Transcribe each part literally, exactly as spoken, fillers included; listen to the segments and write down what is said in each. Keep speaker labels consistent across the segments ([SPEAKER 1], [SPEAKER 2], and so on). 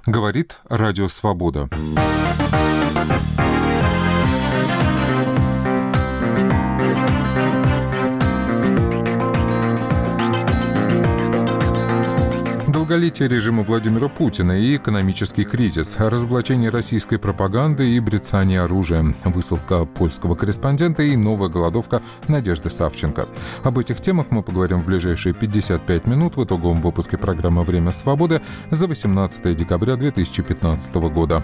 [SPEAKER 1] Говорит Радио Свобода. Долголетие режима Владимира Путина и экономический кризис, разоблачение российской пропаганды и брецание оружия, высылка польского корреспондента и новая голодовка Надежды Савченко. Об этих темах мы поговорим в ближайшие пятьдесят пять минут в итоговом выпуске программы «Время свободы» за восемнадцатое декабря две тысячи пятнадцатого года.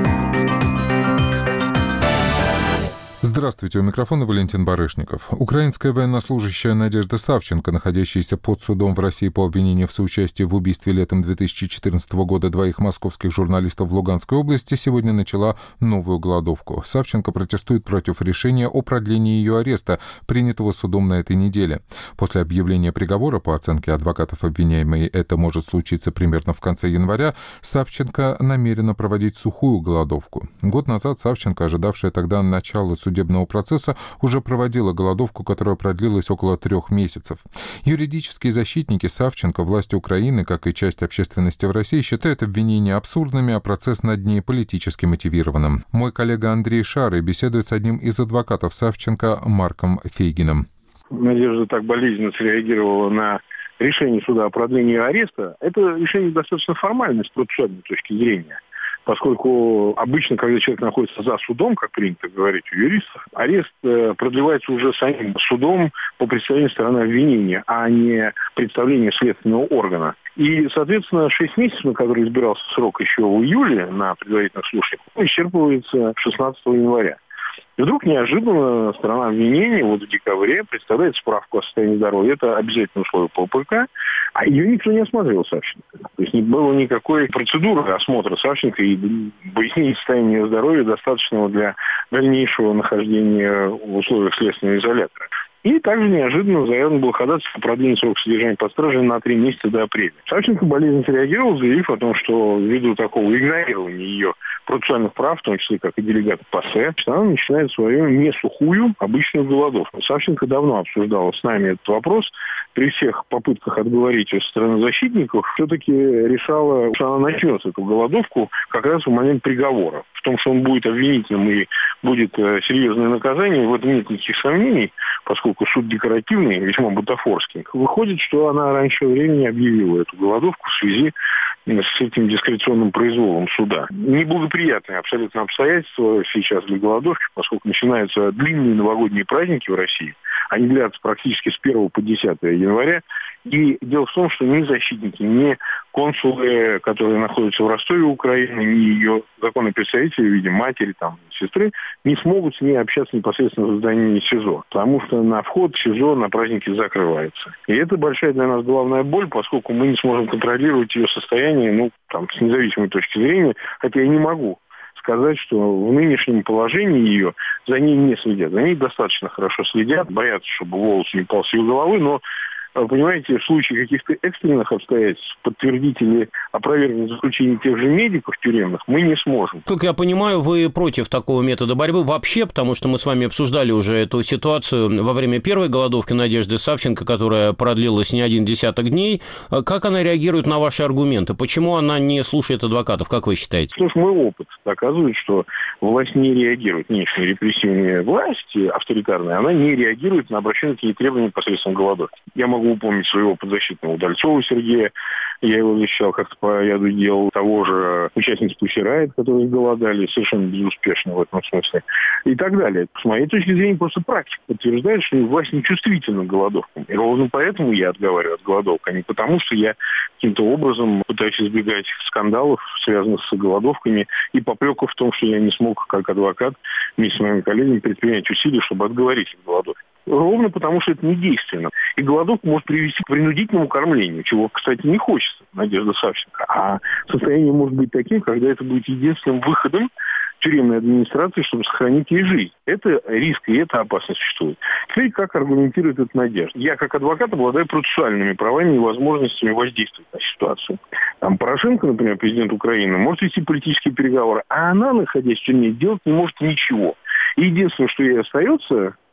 [SPEAKER 1] Здравствуйте, у микрофона Валентин Барышников. Украинская военнослужащая Надежда Савченко, находящаяся под судом в России по обвинению в соучастии в убийстве летом две тысячи четырнадцатого года двоих московских журналистов в Луганской области, сегодня начала новую голодовку. Савченко протестует против решения о продлении ее ареста, принятого судом на этой неделе. После объявления приговора, по оценке адвокатов обвиняемой, это может случиться примерно в конце января, Савченко намерена проводить сухую голодовку. Год назад Савченко, ожидавшая тогда начала судебного процесса, уже проводила голодовку, которая продлилась около трех месяцев. Юридические защитники Савченко, власти Украины, как и часть общественности в России, считают обвинения абсурдными, а процесс над ней политически мотивированным. Мой коллега Андрей Шарый беседует с одним из адвокатов Савченко Марком Фейгиным.
[SPEAKER 2] Надежда так болезненно среагировала на решение суда о продлении ареста. Это решение достаточно формальное с процессуальной точки зрения. Поскольку обычно, когда человек находится за судом, как принято говорить у юристов, арест э, продлевается уже самим судом по представлению стороны обвинения, а не представлению следственного органа. И, соответственно, шесть месяцев, на которые избирался срок еще в июле на предварительных слушаниях, исчерпывается шестнадцатого января. И вдруг неожиданно сторона обвинения вот в декабре представляет справку о состоянии здоровья. Это обязательное условие по ПК, а ее никто не осмотрел, Савченко. То есть не было никакой процедуры осмотра Савченко и выяснения состояния здоровья, достаточного для дальнейшего нахождения в условиях следственного изолятора. И также неожиданно заявлено было ходатайство о продлении срока содержания под стражей на три месяца до апреля. Савченко болезненно среагировал, заявив о том, что ввиду такого игнорирования ее процессуальных прав, в том числе как и делегата ПАСЕ, она начинает свою не сухую, обычную голодовку. Савченко давно обсуждала с нами этот вопрос. При всех попытках отговорить ее со стороны защитников, все-таки решала, что она начнет эту голодовку как раз в момент приговора. В том, что он будет обвинительным и будет серьезное наказание, в этом нет никаких сомнений, поскольку суд декоративный, весьма бутафорский. Выходит, что она раньше времени объявила эту голодовку в связи с этим дискреционным произволом суда. Неблагоприятные абсолютно обстоятельства сейчас для голодовки, поскольку начинаются длинные новогодние праздники в России. Они длятся практически с первого по десятое января. И дело в том, что ни защитники, ни консулы, которые находятся в Ростове, Украины, ни ее законные представители в виде матери, там, сестры, не смогут с ней общаться непосредственно в здании СИЗО. Потому что на вход в СИЗО на праздники закрывается. И это большая для нас головная боль, поскольку мы не сможем контролировать ее состояние, ну, там, с независимой точки зрения, хотя я не могу сказать, что в нынешнем положении ее за ней не следят. За ней достаточно хорошо следят, боятся, чтобы волос не упал с ее головы, но, понимаете, в случае каких-то экстренных обстоятельств подтвердить или опровергнуть заключение тех же медиков тюремных мы не сможем.
[SPEAKER 3] Как я понимаю, вы против такого метода борьбы вообще, потому что мы с вами обсуждали уже эту ситуацию во время первой голодовки Надежды Савченко, которая продлилась не один десяток дней. Как она реагирует на ваши аргументы? Почему она не слушает адвокатов, как вы считаете?
[SPEAKER 2] Потому что мой опыт доказывает, что власть не реагирует, нынешняя репрессивная власть, авторитарная, она не реагирует на обращенные к ней требования непосредственно голодовки. Я могу упомнить своего подзащитного Удальцова Сергея. Я его защищал как-то по ряду дел. Того же участниц Pussy Riot, которые голодали совершенно безуспешно в этом смысле. И так далее. С моей точки зрения, просто практика подтверждает, что власть нечувствительна к голодовкам. И ровно поэтому я отговариваю от голодовок, а не потому, что я каким-то образом пытаюсь избегать скандалов, связанных с голодовками, и попреков в том, что я не смог, как адвокат, вместе с моими коллегами предпринять усилия, чтобы отговорить от голодовки. Ровно потому, что это не действенно. И голодовка может привести к принудительному кормлению, чего, кстати, не хочется Надежда Савченко. А состояние может быть таким, когда это будет единственным выходом тюремной администрации, чтобы сохранить ей жизнь. Это риск и эта опасность существует. Теперь как аргументирует эта Надежда? Я, как адвокат, обладаю процессуальными правами и возможностями воздействовать на ситуацию. Там Порошенко, например, президент Украины, может вести политические переговоры, а она, находясь в тюрьме, делать не может ничего. И единственное, что ей остается, то,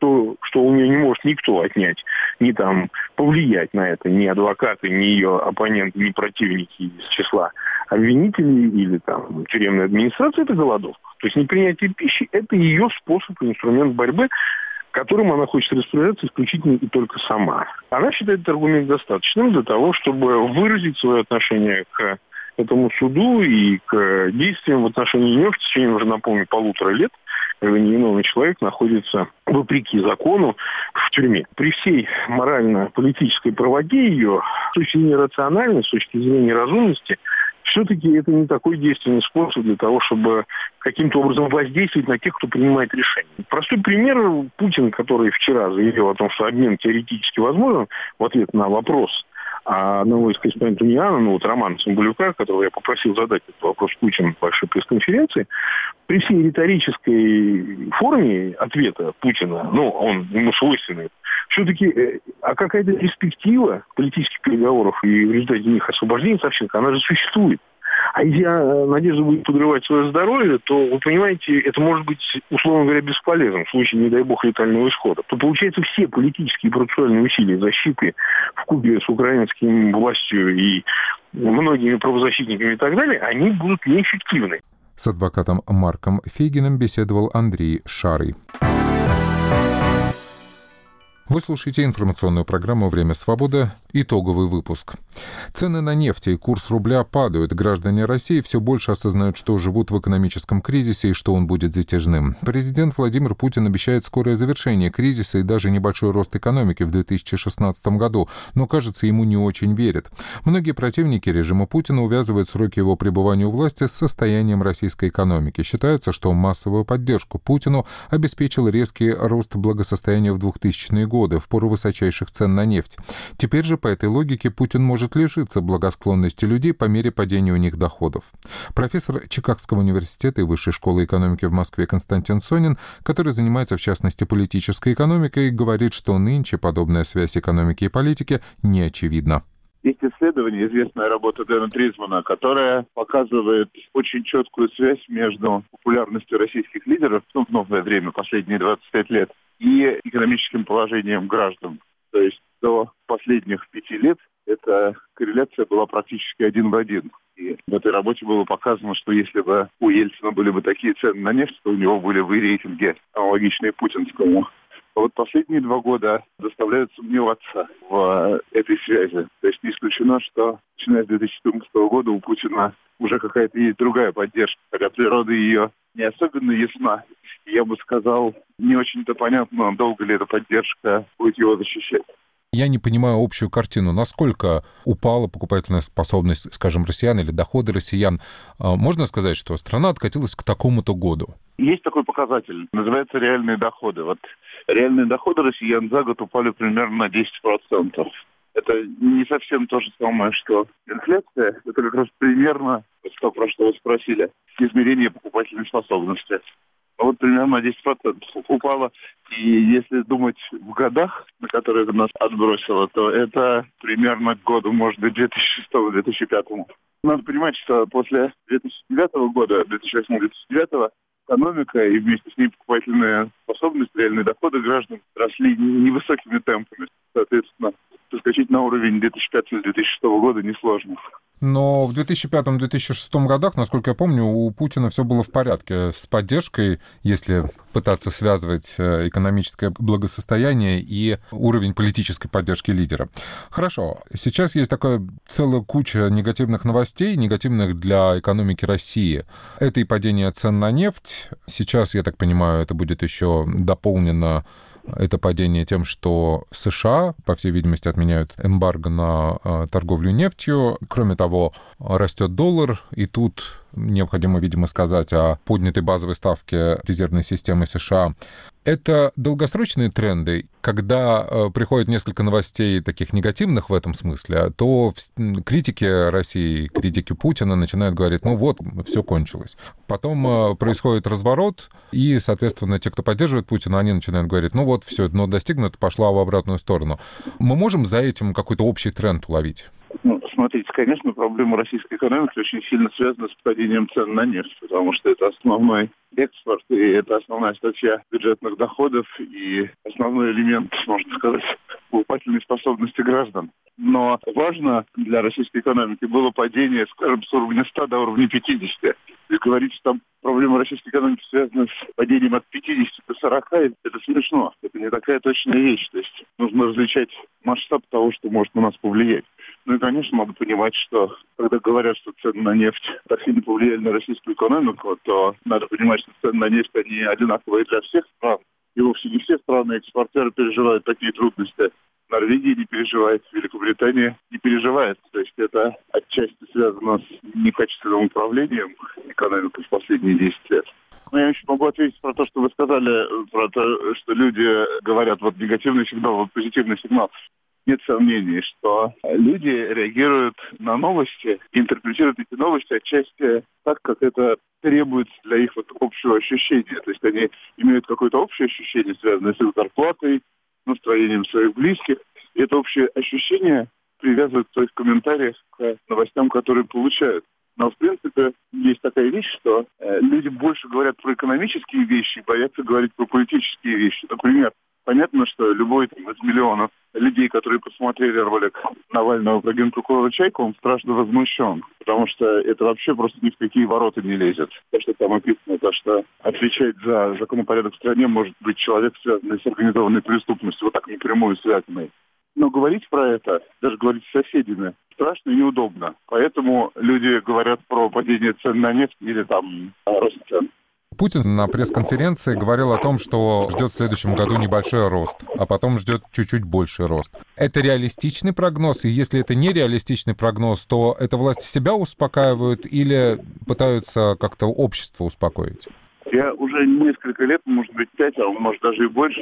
[SPEAKER 2] что у нее не может никто отнять, ни там повлиять на это, ни адвокаты, ни ее оппоненты, ни противники из числа обвинителей или там тюремной администрации, это голодовка. То есть непринятие пищи – это ее способ, инструмент борьбы, которым она хочет распоряжаться исключительно и только сама. Она считает этот аргумент достаточным для того, чтобы выразить свое отношение к этому суду и к действиям в отношении нее в течение, уже напомню, полутора лет, когда невиновный человек находится, вопреки закону, в тюрьме. При всей морально-политической правоте ее, с точки зрения рациональной, с точки зрения разумности, все-таки это не такой действенный способ для того, чтобы каким-то образом воздействовать на тех, кто принимает решения. Простой пример. Путин, который вчера заявил о том, что обмен теоретически возможен, в ответ на вопрос одного из корреспондентов УНИАНа, ну вот Романа Цымбалюка, которого я попросил задать этот вопрос Путину в большой пресс-конференции, при всей риторической форме ответа Путина, ну, он ему свойственный, все-таки, а какая-то перспектива политических переговоров и в результате них освобождения Савченко, она же существует. А если Надежда будет подрывать свое здоровье, то, вы понимаете, это может быть, условно говоря, бесполезным в случае, не дай бог, летального исхода. То, получается, все политические и процессуальные усилия защиты вкупе с украинским властью и многими правозащитниками и так далее, они будут неэффективны.
[SPEAKER 1] С адвокатом Марком Фейгиным беседовал Андрей Шарый. Вы слушаете информационную программу «Время свободы». Итоговый выпуск. Цены на нефть и курс рубля падают. Граждане России все больше осознают, что живут в экономическом кризисе и что он будет затяжным. Президент Владимир Путин обещает скорое завершение кризиса и даже небольшой рост экономики в две тысячи шестнадцатом году, но, кажется, ему не очень верят. Многие противники режима Путина увязывают сроки его пребывания у власти с состоянием российской экономики. Считается, что массовую поддержку Путину обеспечил резкий рост благосостояния в двухтысячные годы. в пору высочайших цен на нефть. Теперь же по этой логике Путин может лишиться благосклонности людей по мере падения у них доходов. Профессор Чикагского университета и Высшей школы экономики в Москве Константин Сонин, который занимается в частности политической экономикой, говорит, что нынче подобная связь экономики и политики не очевидна.
[SPEAKER 4] Есть исследование, известная работа Дэна Тризмана, которая показывает очень четкую связь между популярностью российских лидеров, ну, в новое время, последние двадцать пять лет, и экономическим положением граждан. То есть до последних пяти лет эта корреляция была практически один в один. И в этой работе было показано, что если бы у Ельцина были бы такие цены на нефть, то у него были бы рейтинги, аналогичные путинскому. А вот последние два года заставляют сомневаться в этой связи. То есть не исключено, что начиная с две тысячи четырнадцатого года у Путина уже какая-то есть другая поддержка, хотя природа ее не особенно ясна. Я бы сказал, не очень-то понятно, долго ли эта поддержка будет его защищать.
[SPEAKER 1] Я не понимаю общую картину. Насколько упала покупательная способность, скажем, россиян или доходы россиян? Можно сказать, что страна откатилась к такому-то году?
[SPEAKER 4] Есть такой показатель, называется реальные доходы. Вот реальные доходы россиян за год упали примерно на десять процентов. Это не совсем то же самое, что инфляция. Это как раз примерно то, про что вы спросили, измерение покупательной способности. Вот примерно на десять процентов упало. И если думать в годах, на которые это нас отбросило, то это примерно к году, может быть, две тысячи шестого - две тысячи пятого. Надо понимать, что после две тысячи девятого года, две тысячи восьмого - две тысячи девятого, экономика и вместе с ней покупательная способность, реальные доходы граждан росли невысокими темпами. Соответственно, соскочить на уровень две тысячи пятого - две тысячи шестого года несложно.
[SPEAKER 1] Но в две тысячи пятом - две тысячи шестом годах, насколько я помню, у Путина все было в порядке с поддержкой, если пытаться связывать экономическое благосостояние и уровень политической поддержки лидера. Хорошо, сейчас есть такая целая куча негативных новостей, негативных для экономики России. Это и падение цен на нефть. Сейчас, я так понимаю, это будет еще дополнено, это падение тем, что США, по всей видимости, отменяют эмбарго на э, торговлю нефтью. Кроме того, растет доллар, и тут необходимо, видимо, сказать о поднятой базовой ставке резервной системы США. Это долгосрочные тренды. Когда э, приходит несколько новостей таких негативных в этом смысле, то критики России, критики Путина начинают говорить, ну вот, все кончилось. Потом э, происходит разворот, и, соответственно, те, кто поддерживает Путина, они начинают говорить, ну вот, все, дно достигнуто, пошла в обратную сторону. Мы можем за этим какой-то общий тренд уловить?
[SPEAKER 4] Ну, смотрите, конечно, проблема российской экономики очень сильно связана с падением цен на нефть, потому что это основной экспорт, и это основная статья бюджетных доходов и основной элемент, можно сказать, покупательной способности граждан. Но важно для российской экономики было падение, скажем, с уровня ста до уровня пятидесяти. И говорить, что там проблема российской экономики связана с падением от пятидесяти до сорока, это смешно. Это не такая точная вещь. То есть нужно различать масштаб того, что может на нас повлиять. Ну и, конечно, надо понимать, что когда говорят, что цены на нефть так сильно повлияли на российскую экономику, то надо понимать, что цены на нефть, они одинаковые для всех стран. И вовсе не все страны-экспортеры переживают такие трудности. Норвегия не переживает, Великобритания не переживает. То есть это отчасти связано с некачественным управлением экономикой в последние десять лет. Но я еще могу ответить про то, что вы сказали, про то, что люди говорят, вот негативный сигнал, вот позитивный сигнал. Нет сомнений, что люди реагируют на новости, интерпретируют эти новости отчасти так, как это требуется для их вот общего ощущения. То есть они имеют какое-то общее ощущение, связанное с их зарплатой, настроением своих близких. И это общее ощущение привязывают в своих комментариях к новостям, которые получают. Но, в принципе, есть такая вещь, что э, люди больше говорят про экономические вещи, боятся говорить про политические вещи. Например, понятно, что любой там, из миллионов людей, которые посмотрели ролик Навального про генпрокурора Чайку, он страшно возмущен, потому что это вообще просто ни в какие ворота не лезет. То, что там описано, то, что отвечать за законопорядок в стране может быть человек, связанный с организованной преступностью, вот так напрямую связанный. Но говорить про это, даже говорить с соседями, страшно и неудобно. Поэтому люди говорят про падение цен на нефть или там рост цен.
[SPEAKER 1] Путин на пресс-конференции говорил о том, что ждет в следующем году небольшой рост, а потом ждет чуть-чуть больший рост. Это реалистичный прогноз? И если это не реалистичный прогноз, то это власти себя успокаивают или пытаются как-то общество успокоить?
[SPEAKER 4] Я уже несколько лет, может быть, пять, а может даже и больше,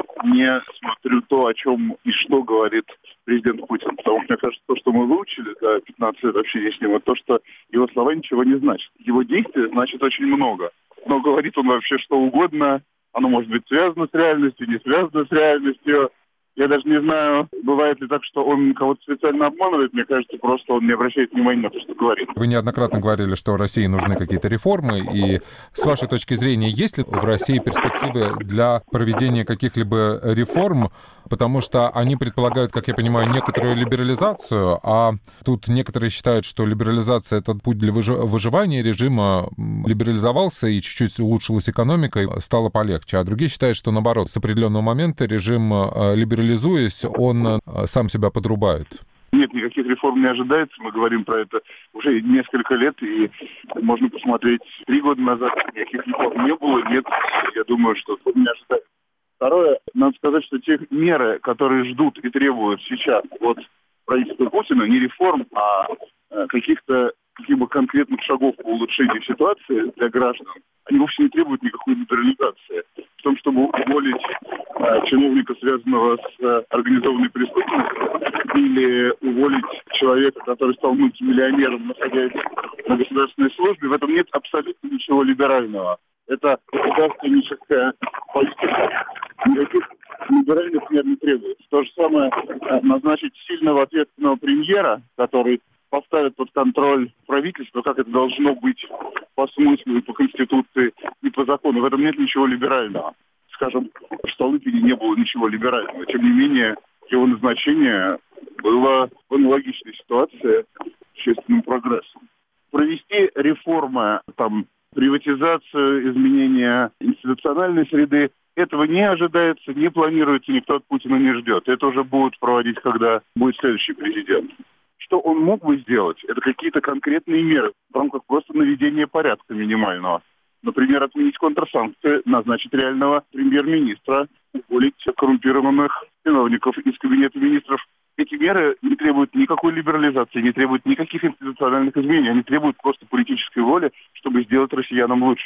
[SPEAKER 4] не смотрю то, о чем и что говорит президент Путин. Потому что, мне кажется, то, что мы выучили за пятнадцать лет общения с ним, это то, что его слова ничего не значат. Его действия значат очень много. Но говорит он вообще что угодно. Оно может быть связано с реальностью, не связано с реальностью. Я даже не знаю, бывает ли так, что он кого-то специально обманывает. Мне кажется, просто он не обращает внимания на то, что говорит.
[SPEAKER 1] Вы неоднократно говорили, что России нужны какие-то реформы. И с вашей точки зрения, есть ли в России перспективы для проведения каких-либо реформ? Потому что они предполагают, как я понимаю, некоторую либерализацию, а тут некоторые считают, что либерализация — это путь для выживания режима. Либерализовался и чуть-чуть улучшилась экономика, и стало полегче. А другие считают, что наоборот, с определенного момента режим, либерализуясь, он сам себя подрубает.
[SPEAKER 4] Нет, никаких реформ не ожидается. Мы говорим про это уже несколько лет, и можно посмотреть три года назад. Никаких реформ не было, нет. Я думаю, что тут не ожидается. Второе, надо сказать, что те меры, которые ждут и требуют сейчас от правительства Путина, не реформ, а каких-то каких-то конкретных шагов по улучшению ситуации для граждан, они вовсе не требуют никакой либерализации. В том, чтобы уволить э, чиновника, связанного с э, организованной преступностью, или уволить человека, который стал мультимиллионером, находясь на государственной службе, в этом нет абсолютно ничего либерального. Это государственническая политика. Никаких либеральных мер не требуется. То же самое э, назначить сильного ответственного премьера, который поставит под контроль правительство, как это должно быть по смыслу и по Конституции, и по закону. В этом нет ничего либерального. Скажем, в Столыпине не было ничего либерального. Тем не менее, его назначение было в аналогичной ситуации существенным прогрессом. Провести реформы, там, приватизацию, изменения институциональной среды, этого не ожидается, не планируется, никто от Путина не ждет. Это уже будут проводить, когда будет следующий президент. Что он мог бы сделать, это какие-то конкретные меры в рамках просто наведения порядка минимального. Например, отменить контрсанкции, назначить реального премьер-министра, уволить коррумпированных чиновников из кабинета министров. Эти меры не требуют никакой либерализации, не требуют никаких институциональных изменений. Они требуют просто политической воли, чтобы сделать россиянам лучше.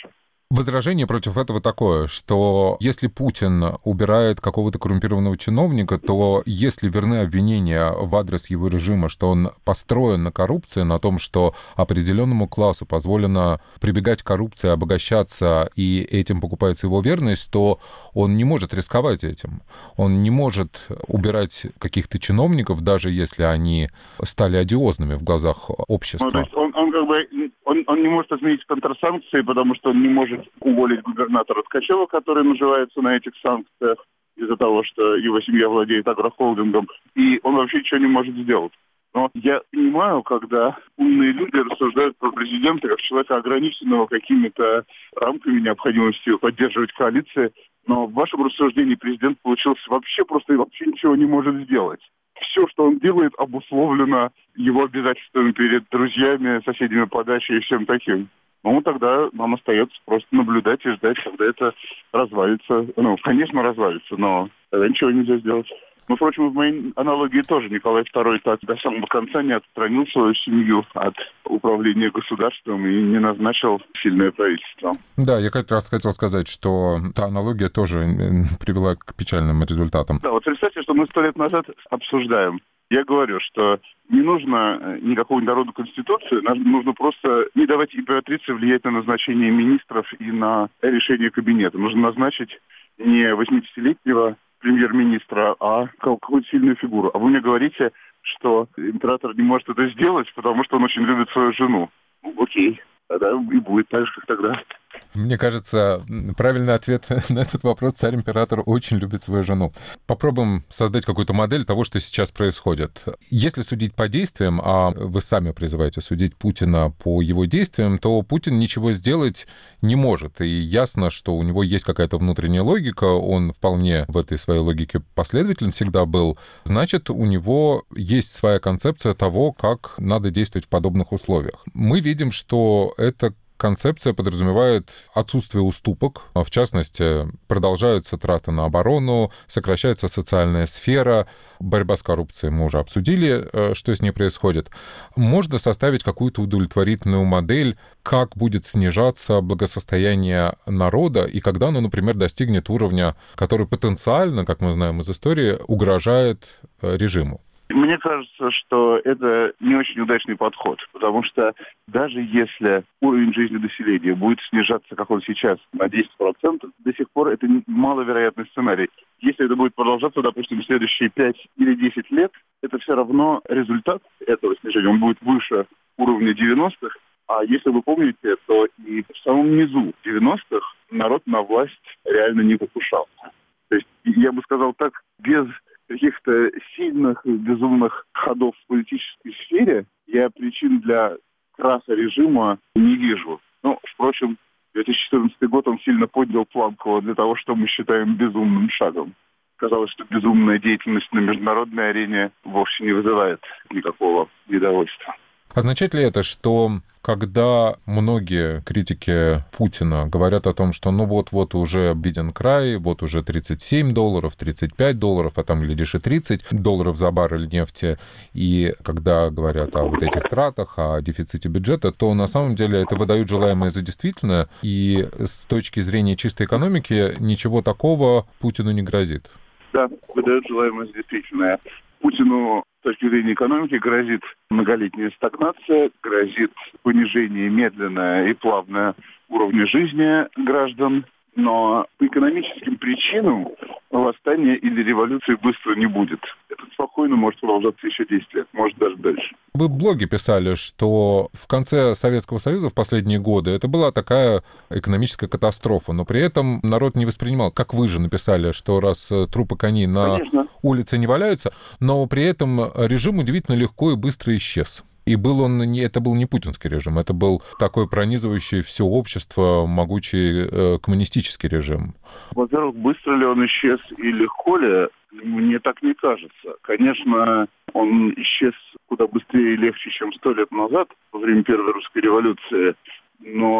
[SPEAKER 1] Возражение против этого такое, что если Путин убирает какого-то коррумпированного чиновника, то если верны обвинения в адрес его режима, что он построен на коррупции, на том, что определенному классу позволено прибегать к коррупции, обогащаться, и этим покупается его верность, то он не может рисковать этим. Он не может убирать каких-то чиновников, даже если они стали одиозными в глазах общества.
[SPEAKER 4] Ну, то есть он, он как бы он, он не может отменить контрсанкции, потому что он не может уволить губернатора Ткачева, который наживается на этих санкциях из-за того, что его семья владеет агрохолдингом, и он вообще ничего не может сделать. Но я понимаю, когда умные люди рассуждают про президента как человека, ограниченного какими-то рамками необходимости поддерживать коалиции, но в вашем рассуждении президент получился вообще просто и вообще ничего не может сделать. Все, что он делает, обусловлено его обязательствами перед друзьями, соседями по даче и всем таким. Ну, тогда нам остается просто наблюдать и ждать, когда это развалится. Ну, конечно, развалится, но тогда ничего нельзя сделать. Ну, впрочем, в моей аналогии тоже Николай второй так до самого конца не отстранил свою семью от управления государством и не назначил сильное правительство.
[SPEAKER 1] Да, я как раз хотел сказать, что та аналогия тоже привела к печальным результатам.
[SPEAKER 4] Да, вот представьте, что мы сто лет назад обсуждаем. Я говорю, что не нужно никакой народной конституции, нужно просто не давать императрице влиять на назначение министров и на решение кабинета. Нужно назначить не восьмидесятилетнего премьер-министра, а какую-то сильную фигуру. А вы мне говорите, что император не может это сделать, потому что он очень любит свою жену. Ну, окей, тогда и будет так же, как тогда.
[SPEAKER 1] Мне кажется, правильный ответ на этот вопрос: царь-император очень любит свою жену. Попробуем создать какую-то модель того, что сейчас происходит. Если судить по действиям, а вы сами призываете судить Путина по его действиям, то Путин ничего сделать не может. И ясно, что у него есть какая-то внутренняя логика, он вполне в этой своей логике последователен всегда был. Значит, у него есть своя концепция того, как надо действовать в подобных условиях. Мы видим, что это концепция подразумевает отсутствие уступок. В частности, продолжаются траты на оборону, сокращается социальная сфера, борьба с коррупцией мы уже обсудили, что с ней происходит. Можно составить какую-то удовлетворительную модель, как будет снижаться благосостояние народа и когда оно, например, достигнет уровня, который потенциально, как мы знаем из истории, угрожает режиму.
[SPEAKER 4] Мне кажется, что это не очень удачный подход, потому что даже если уровень жизни населения будет снижаться, как он сейчас, на десять процентов, до сих пор это маловероятный сценарий. Если это будет продолжаться, допустим, в следующие пять или десять лет, это все равно результат этого снижения, он будет выше уровня девяностых. А если вы помните, то и в самом низу девяностых народ на власть реально не покушался. То есть, я бы сказал так, без каких-то сильных, безумных ходов в политической сфере я причин для краха режима не вижу. Ну, впрочем, две тысячи четырнадцатый год он сильно поднял планку для того, что мы считаем безумным шагом. Казалось, что безумная деятельность на международной арене вовсе не вызывает никакого недовольства.
[SPEAKER 1] Означает ли это, что когда многие критики Путина говорят о том, что ну вот-вот уже виден край, вот уже тридцать семь долларов, тридцать пять долларов, а там, глядишь, и тридцать долларов за баррель нефти, и когда говорят о вот этих тратах, о дефиците бюджета, то на самом деле это выдают желаемое за действительное, и с точки зрения чистой экономики ничего такого Путину не грозит.
[SPEAKER 4] Да, выдают желаемое за действительное. Путину с точки зрения экономики грозит многолетняя стагнация, грозит понижение медленное и плавное уровня жизни граждан, но по экономическим причинам восстания или революции быстро не будет. Это спокойно может продолжаться еще десять лет, может даже дальше.
[SPEAKER 1] Вы в блоге писали, что в конце Советского Союза в последние годы это была такая экономическая катастрофа, но при этом народ не воспринимал, как вы же написали, что раз трупы коней на
[SPEAKER 4] Конечно.
[SPEAKER 1] улице не валяются, но при этом режим удивительно легко и быстро исчез. И был он не, это был не путинский режим, это был такой пронизывающий все общество могучий э, коммунистический режим.
[SPEAKER 4] Во-первых, быстро ли он исчез и легко ли, мне так не кажется. Конечно, он исчез куда быстрее и легче, чем сто лет назад, во время Первой русской революции. Но в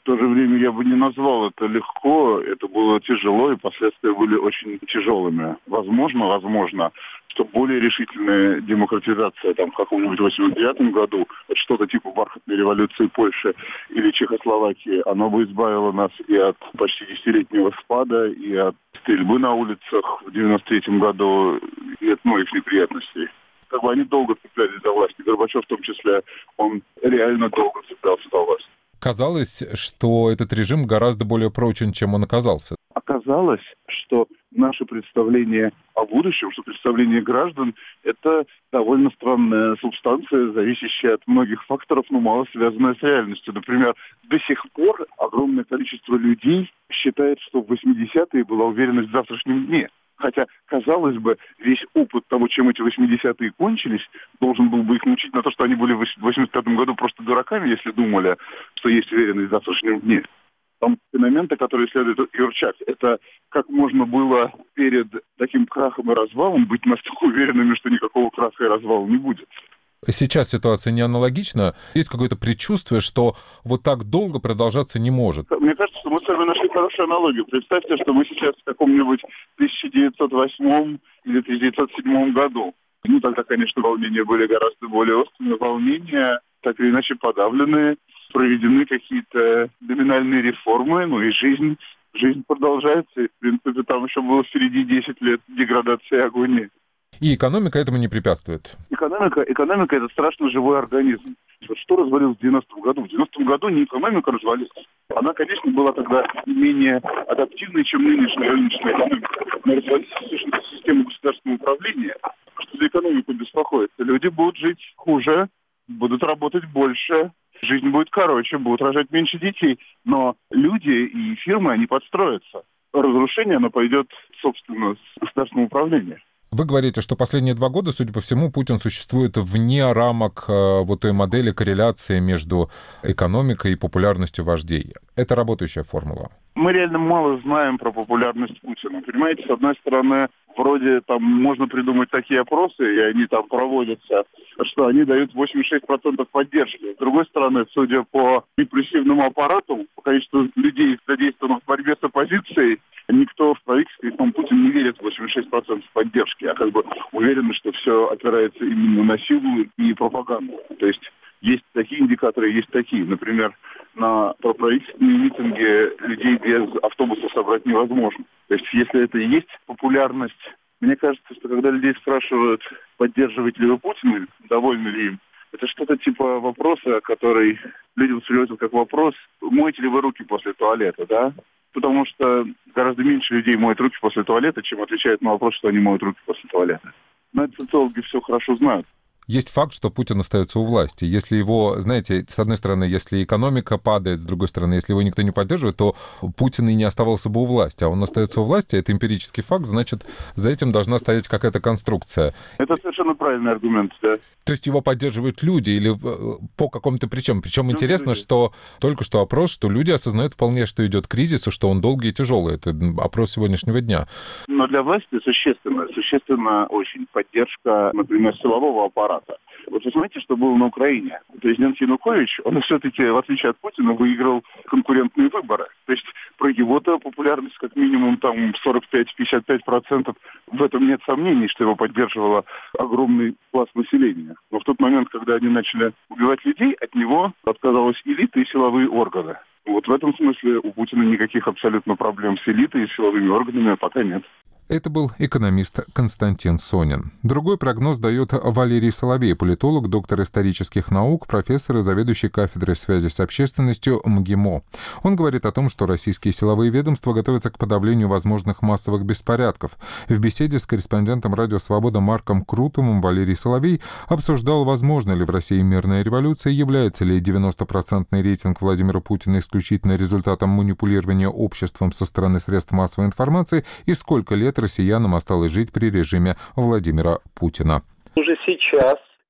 [SPEAKER 4] В то же время я бы не назвал это легко, это было тяжело, и последствия были очень тяжелыми. Возможно, возможно, что более решительная демократизация там, в каком-нибудь восемьдесят девятом году, что-то типа бархатной революции Польши или Чехословакии, оно бы избавило нас и от почти десятилетнего спада, и от стрельбы на улицах в девяносто третьем году, и от многих неприятностей. Как бы они долго цеплялись за власть, и Горбачев в том числе, он реально долго цеплялся за власть.
[SPEAKER 1] Казалось, что этот режим гораздо более прочен, чем он оказался.
[SPEAKER 4] Оказалось, что наше представление о будущем, что представление граждан, это довольно странная субстанция, зависящая от многих факторов, но мало связанная с реальностью. Например, до сих пор огромное количество людей считает, что в восьмидесятые была уверенность в завтрашнем дне. Хотя, казалось бы, весь опыт того, чем эти восьмидесятые кончились, должен был бы их научить на то, что они были в восемьдесят пятом году просто дураками, если думали, что есть уверенность в завтрашнем дне. Там феномены, которые исследует Юрчак, это как можно было перед таким крахом и развалом быть настолько уверенными, что никакого краха и развала не будет.
[SPEAKER 1] Сейчас ситуация не аналогична. Есть какое-то предчувствие, что вот так долго продолжаться не может.
[SPEAKER 4] Мне кажется, что мы с вами нашли хорошую аналогию. Представьте, что мы сейчас в каком-нибудь тысяча девятьсот восьмом или тысяча девятьсот седьмом году. Ну, тогда, конечно, волнения были гораздо более острые. Волнения, так или иначе, подавлены. Проведены какие-то номинальные реформы, ну и жизнь, жизнь продолжается. И, в принципе, там еще было впереди десять лет деградации и агонии.
[SPEAKER 1] И экономика этому не препятствует.
[SPEAKER 4] Экономика, экономика – это страшно живой организм. Вот что развалилось в девяностом году? В девяностом году не экономика развалилась. Она, конечно, была тогда менее адаптивной, чем нынешняя рыночная экономика. Но развалилась система государственного управления. Что за экономику беспокоится? Люди будут жить хуже, будут работать больше, жизнь будет короче, будут рожать меньше детей. Но люди и фирмы, они подстроятся. Разрушение, оно пойдет, собственно, с государственного управления.
[SPEAKER 1] Вы говорите, что последние два года, судя по всему, Путин существует вне рамок э, вот той модели корреляции между экономикой и популярностью вождей. Это работающая формула.
[SPEAKER 4] Мы реально мало знаем про популярность Путина. Понимаете, с одной стороны, вроде там можно придумать такие опросы, и они там проводятся, что они дают восемьдесят шесть процентов поддержки. С другой стороны, судя по репрессивному аппарату, по количеству людей, задействованных в борьбе с оппозицией, никто в правительстве, там Путин не верит в восемьдесят шесть процентов поддержки, а как бы уверены, что все опирается именно на силу и пропаганду. То есть есть такие индикаторы, есть такие. Например, на проправительственные митинги людей без автобуса собрать невозможно. То есть если это и есть популярность, мне кажется, что когда людей спрашивают, поддерживаете ли вы Путина, довольны ли им, это что-то типа вопроса, который люди воспринимают как вопрос, моете ли вы руки после туалета, да? Потому что гораздо меньше людей моют руки после туалета, чем отвечают на вопрос, что они моют руки после туалета. Но это социологи все хорошо знают.
[SPEAKER 1] Есть факт, что Путин остается у власти. Если его, знаете, с одной стороны, если экономика падает, с другой стороны, если его никто не поддерживает, то Путин и не оставался бы у власти. А он остается у власти, это эмпирический факт, значит, за этим должна стоять какая-то конструкция.
[SPEAKER 4] Это совершенно правильный аргумент, да.
[SPEAKER 1] То есть его поддерживают люди или по какому-то причинам. Причем интересно, люди. Что только что опрос, что люди осознают вполне, что идет кризис, и что он долгий и тяжелый. Это опрос сегодняшнего дня.
[SPEAKER 4] Но для власти существенно, существенно очень поддержка, например, силового аппарата. Вот вы знаете, что было на Украине? Президент Янукович, он все-таки, в отличие от Путина, выиграл конкурентные выборы. То есть про его-то популярность как минимум там сорок пять - пятьдесят пять процентов. В этом нет сомнений, что его поддерживало огромный пласт населения. Но в тот момент, когда они начали убивать людей, от него отказалась элита и силовые органы. Вот в этом смысле у Путина никаких абсолютно проблем с элитой и силовыми органами пока нет.
[SPEAKER 1] Это был экономист Константин Сонин. Другой прогноз дает Валерий Соловей, политолог, доктор исторических наук, профессор и заведующий кафедрой связи с общественностью МГИМО. Он говорит о том, что российские силовые ведомства готовятся к подавлению возможных массовых беспорядков. В беседе с корреспондентом «Радио Свобода» Марком Крутовым Валерий Соловей обсуждал, возможно ли в России мирная революция, является ли девяностопроцентный рейтинг Владимира Путина исключительно результатом манипулирования обществом со стороны средств массовой информации и сколько лет россиянам осталось жить при режиме Владимира Путина.
[SPEAKER 5] Уже сейчас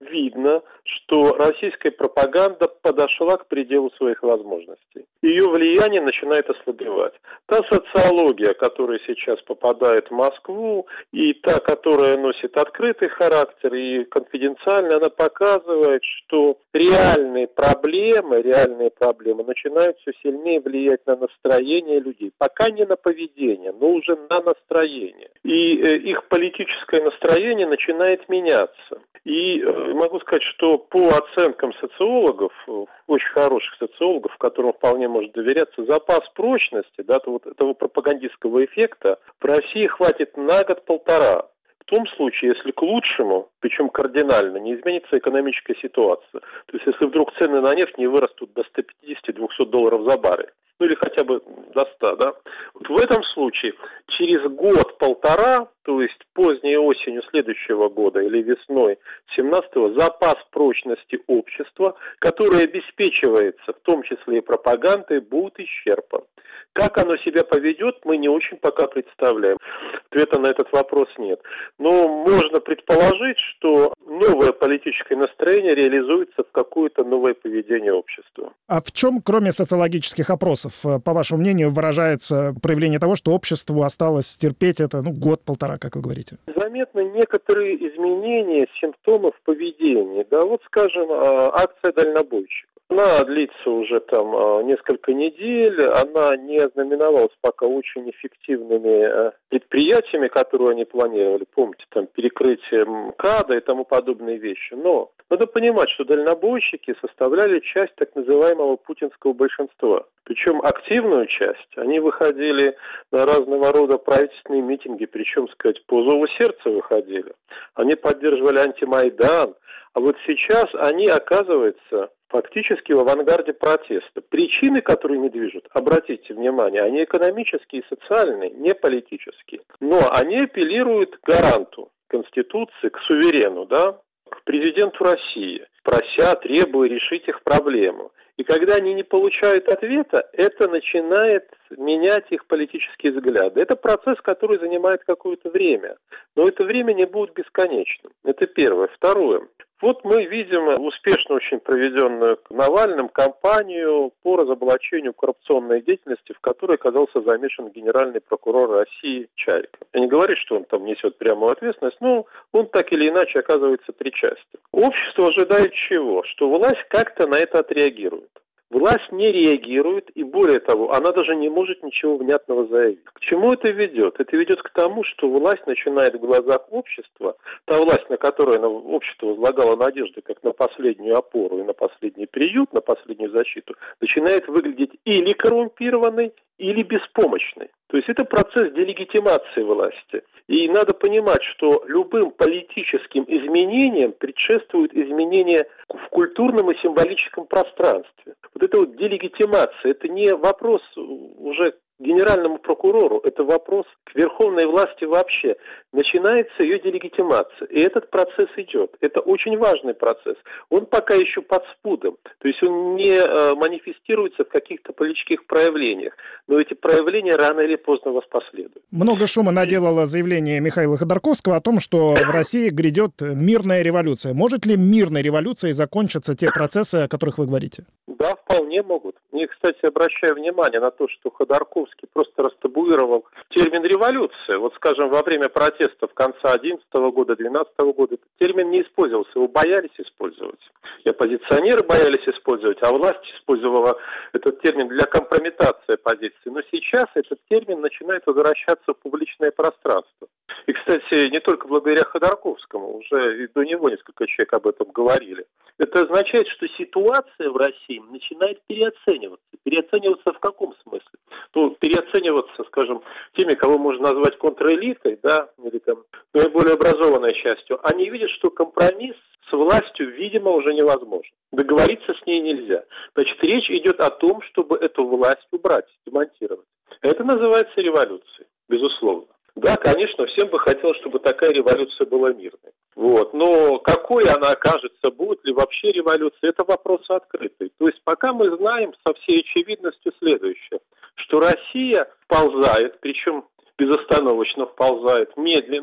[SPEAKER 5] видно, что российская пропаганда подошла к пределу своих возможностей. Ее влияние начинает ослабевать. Та социология, которая сейчас попадает в Москву, и та, которая носит открытый характер и конфиденциальный, она показывает, что реальные проблемы, реальные проблемы начинают все сильнее влиять на настроение людей. Пока не на поведение, но уже на настроение. И э, их политическое настроение начинает меняться. И э, могу сказать, что по оценкам социологов, очень хороших социологов, которым вполне может доверяться, запас прочности, да, вот этого пропагандистского эффекта в России хватит на год-полтора. В том случае, если к лучшему, причем кардинально, не изменится экономическая ситуация. То есть, если вдруг цены на нефть не вырастут до ста пятидесяти - двухсот долларов за баррель, ну или хотя бы до ста, да. Вот в этом случае через год-полтора, то есть поздней осенью следующего года или весной семнадцатого, запас прочности общества, который обеспечивается в том числе и пропагандой, будет исчерпан. Как оно себя поведет, мы не очень пока представляем. Ответа на этот вопрос нет. Но можно предположить, что новое политическое настроение реализуется в какое-то новое поведение общества.
[SPEAKER 6] А в чем, кроме социологических опросов, по вашему мнению, выражается проявление того, что обществу осталось терпеть это, ну, год-полтора, как вы говорите?
[SPEAKER 5] Заметны некоторые изменения симптомов поведения. Да, вот, скажем, акция дальнобойщиков. Она длится уже там несколько недель, она не ознаменовалась пока очень эффективными предприятиями, которые они планировали, помните, там перекрытие МКАДа и тому подобные вещи. Но надо понимать, что дальнобойщики составляли часть так называемого путинского большинства. Причем активную часть. Они выходили на разного рода правительственные митинги, причем, сказать, по зову сердца выходили. Они поддерживали антимайдан. А вот сейчас они, оказывается, фактически в авангарде протеста. Причины, которые не движут, обратите внимание, они экономические и социальные, не политические. Но они апеллируют к гаранту Конституции, к суверену, да, к президенту России, прося, требуя решить их проблему. И когда они не получают ответа, это начинает менять их политические взгляды. Это процесс, который занимает какое-то время. Но это время не будет бесконечным. Это первое. Второе. Вот мы видим успешно очень проведенную Навальным кампанию по разоблачению коррупционной деятельности, в которой оказался замешан генеральный прокурор России Чайка. Я не говорю, что он там несет прямую ответственность, но он так или иначе оказывается причастен. Общество ожидает чего? Что власть как-то на это отреагирует. Власть не реагирует, и более того, она даже не может ничего внятного заявить. К чему это ведет? Это ведет к тому, что власть начинает в глазах общества, та власть, на которую общество возлагало надежды, как на последнюю опору и на последний приют, на последнюю защиту, начинает выглядеть или коррумпированной, или беспомощной. То есть это процесс делегитимации власти. И надо понимать, что любым политическим изменениям предшествуют изменения в культурном и символическом пространстве. Вот это вот делегитимация, это не вопрос уже генеральному прокурору, это вопрос к верховной власти вообще. Начинается ее делегитимация, и этот процесс идет. Это очень важный процесс. Он пока еще под спудом, то есть он не э, манифестируется в каких-то политических проявлениях, но эти проявления рано или поздно воспоследуют.
[SPEAKER 6] Много шума наделало заявление Михаила Ходорковского о том, что в России грядет мирная революция. Может ли мирной революцией закончиться те процессы, о которых вы говорите?
[SPEAKER 5] Да, вполне могут. И, кстати, обращаю внимание на то, что Ходорковский просто растабуировал термин «революция». Вот, скажем, во время протестов конца одиннадцатого года, двенадцатого года этот термин не использовался, его боялись использовать. И оппозиционеры боялись использовать, а власть использовала этот термин для компрометации оппозиции. Но сейчас этот термин начинает возвращаться в публичное пространство. И, кстати, не только благодаря Ходорковскому, уже и до него несколько человек об этом говорили. Это означает, что ситуация в России начинает переоцениваться. Переоцениваться в каком смысле? Ну, переоцениваться, скажем, теми, кого можно назвать контрэлитой, да, или там наиболее образованной частью. Они видят, что компромисс с властью, видимо, уже невозможен. Договориться с ней нельзя. Значит, речь идет о том, чтобы эту власть убрать, демонтировать. Это называется революцией, безусловно. Да, конечно, всем бы хотелось, чтобы такая революция была мирной. Вот. Но какой она окажется, будет ли вообще революция, это вопрос открытый. То есть пока мы знаем со всей очевидностью следующее, что Россия вползает, причем безостановочно вползает, медленно,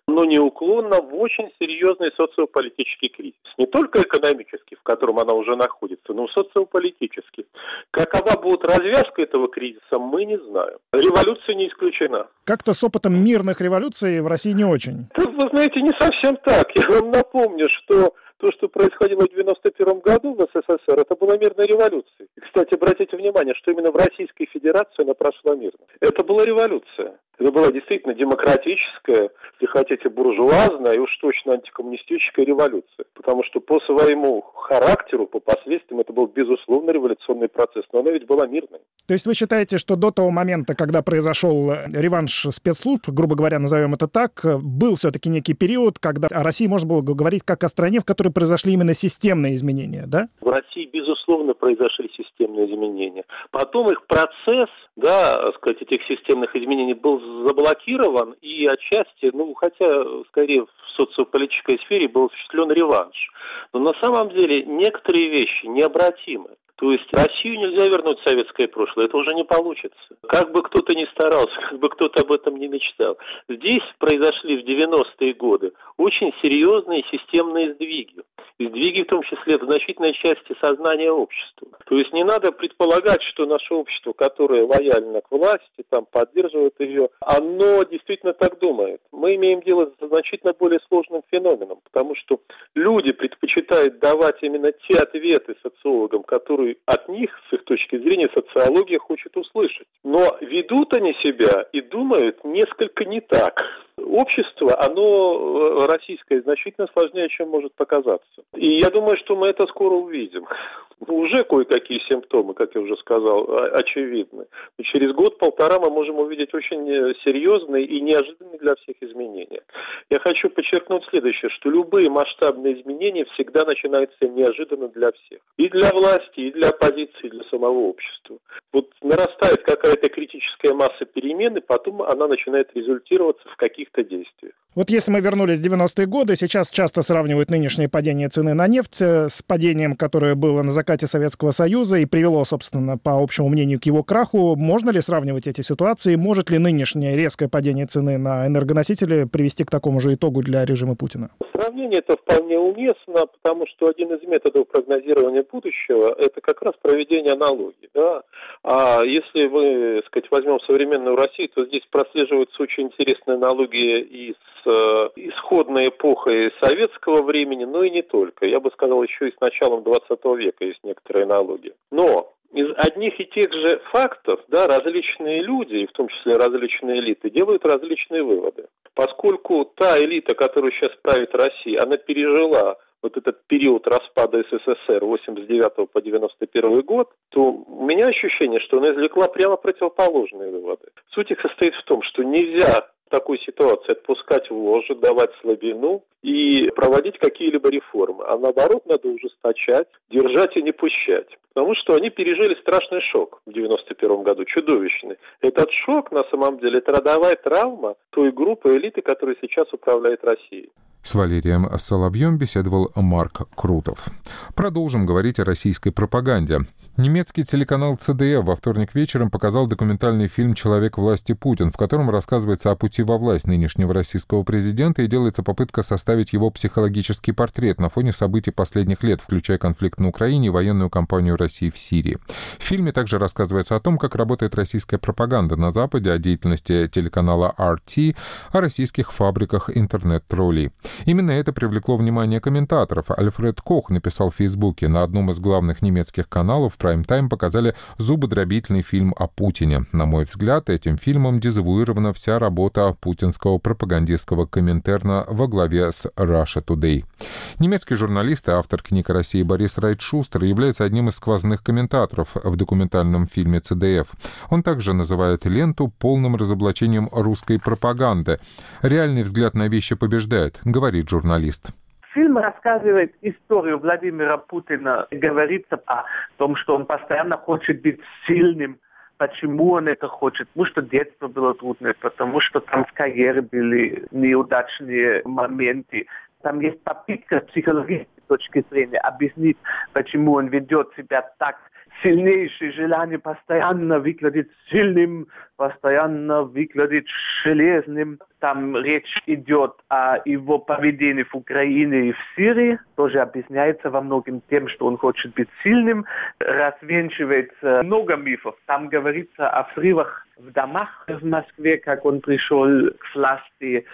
[SPEAKER 5] но неуклонно в очень серьезный социополитический кризис. Не только экономический, в котором она уже находится, но и социополитический. Какова будет развязка этого кризиса, мы не знаем. Революция не исключена.
[SPEAKER 6] Как-то с опытом мирных революций в России не очень.
[SPEAKER 5] Это, вы знаете, не совсем так. Я вам напомню, что то, что происходило в девяносто первом году в СССР, это была мирная революция. И, кстати, обратите внимание, что именно в Российской Федерации она прошла мирно. Это была революция. Это была действительно демократическая, если хотите, буржуазная и уж точно антикоммунистическая революция. Потому что по своему характеру, по последствиям, это был, безусловно, революционный процесс. Но она ведь была мирной.
[SPEAKER 6] То есть вы считаете, что до того момента, когда произошел реванш спецслужб, грубо говоря, назовем это так, был все-таки некий период, когда о России можно было говорить как о стране, в которой произошли именно системные изменения, да?
[SPEAKER 5] В России, безусловно, произошли системные изменения. Потом их процесс, да, так сказать, этих системных изменений был заблокирован, и отчасти, ну, хотя, скорее, в социополитической сфере был осуществлен реванш. Но на самом деле некоторые вещи необратимы. То есть Россию нельзя вернуть в советское прошлое, это уже не получится. Как бы кто-то ни старался, как бы кто-то об этом ни мечтал. Здесь произошли в девяностые годы очень серьезные системные сдвиги. И сдвиги в том числе в значительной части сознания общества. То есть не надо предполагать, что наше общество, которое лояльно к власти, там поддерживает ее, оно действительно так думает. Мы имеем дело с значительно более сложным феноменом, потому что люди предпочитают давать именно те ответы социологам, которые от них, с их точки зрения, социология хочет услышать. Но ведут они себя и думают несколько не так. Общество, оно российское, значительно сложнее, чем может показаться. И я думаю, что мы это скоро увидим. Уже кое-какие симптомы, как я уже сказал, очевидны. И через год-полтора мы можем увидеть очень серьезные и неожиданные для всех изменения. Я хочу подчеркнуть следующее, что любые масштабные изменения всегда начинаются неожиданно для всех. И для власти, и для оппозиции, и для самого общества. Вот нарастает какая-то критическая масса перемен, и потом она начинает результироваться в каких-то действиях.
[SPEAKER 6] Вот если мы вернулись в девяностые годы, сейчас часто сравнивают нынешнее падение цены на нефть с падением, которое было на закате Советского Союза и привело, собственно, по общему мнению, к его краху. Можно ли сравнивать эти ситуации? Может ли нынешнее резкое падение цены на энергоносители привести к такому же итогу для режима Путина?
[SPEAKER 5] Сравнение это вполне уместно, потому что один из методов прогнозирования будущего – это как раз проведение аналогий. Да? А если мы, так сказать, возьмем современную Россию, то здесь прослеживаются очень интересные аналогии и с исходной эпохой советского времени, но и не только. Я бы сказал, еще и с началом двадцатого века есть некоторые аналогии. Но из одних и тех же фактов, да, различные люди, и в том числе различные элиты, делают различные выводы. Поскольку та элита, которая сейчас правит Россией, она пережила вот этот период распада СССР восемьдесят девятого по девяносто первый год, то у меня ощущение, что она извлекла прямо противоположные выводы. Суть их состоит в том, что нельзя в такой ситуации отпускать вожжи, давать слабину и проводить какие-либо реформы. А наоборот, надо ужесточать, держать и не пущать. Потому что они пережили страшный шок в девяносто первом году, чудовищный. Этот шок, на самом деле, это родовая травма той группы элиты, которая сейчас управляет Россией.
[SPEAKER 1] С Валерием Соловьем беседовал Марк Крутов. Продолжим говорить о российской пропаганде. Немецкий телеканал Цэ Дэ Эф во вторник вечером показал документальный фильм «Человек власти Путин», в котором рассказывается о пути во власть нынешнего российского президента и делается попытка составить его психологический портрет на фоне событий последних лет, включая конфликт на Украине и военную кампанию России в Сирии. В фильме также рассказывается о том, как работает российская пропаганда на Западе, о деятельности телеканала Ар Ти, о российских фабриках интернет-троллей. Именно это привлекло внимание комментаторов. Альфред Кох написал в Фейсбуке: на одном из главных немецких каналов в прайм-тайм показали зубодробительный фильм о Путине. На мой взгляд, этим фильмом дезавуирована вся работа путинского пропагандистского Коминтерна во главе с Russia Today. Немецкий журналист и автор книг о России Борис Райтшустер является одним из сквозных комментаторов в документальном фильме Цэ Дэ Эф. Он также называет ленту полным разоблачением русской пропаганды. Реальный взгляд на вещи побеждает, говорит журналист.
[SPEAKER 7] Фильм рассказывает историю Владимира Путина. Говорится о том, что он постоянно хочет быть сильным. Почему он это хочет? Потому что детство было трудное, потому что там в карьере были неудачные моменты. Там есть попытка с психологической точки зрения объяснить, почему он ведет себя так сильнейшее желание постоянно выглядеть сильным, постоянно выглядеть железным. Там речь идет о его поведении в Украине и в Сирии. Тоже объясняется во многом тем, что он хочет быть сильным. Развенчивается много мифов. Там говорится о взрывах в домах в Москве, как он пришел к власти.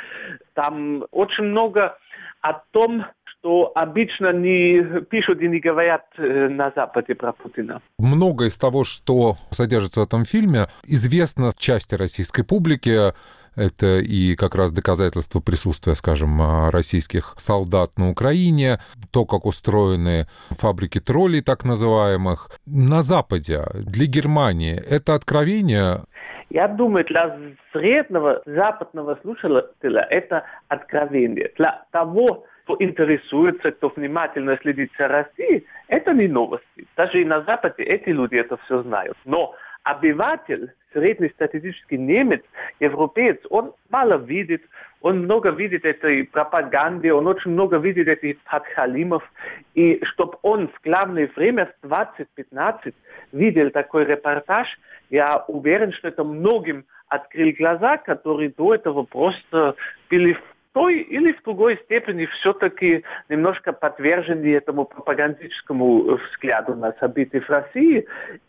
[SPEAKER 7] Там очень много о том, что обычно не пишут и не говорят на Западе про Путина.
[SPEAKER 1] Много из того, что содержится в этом фильме, известно части российской публики. Это и как раз доказательство присутствия, скажем, российских солдат на Украине, то, как устроены фабрики троллей, так называемых. На Западе, для Германии, это откровение?
[SPEAKER 7] Я думаю, для среднего западного слушателя это откровение. Для того, кто интересуется, кто внимательно следит за Россией, это не новости. Даже и на Западе эти люди это все знают. Но обыватель, среднестатистический немец, европеец, он мало видит, он много видит этой пропаганды, он очень много видит этих подхалимов. И чтобы он в главное время, в двадцать пятнадцать, видел такой репортаж, я уверен, что это многим открыл глаза, которые до этого просто были в той или в другой степени все-таки немножко подвержены этому пропагандическому взгляду на события в России.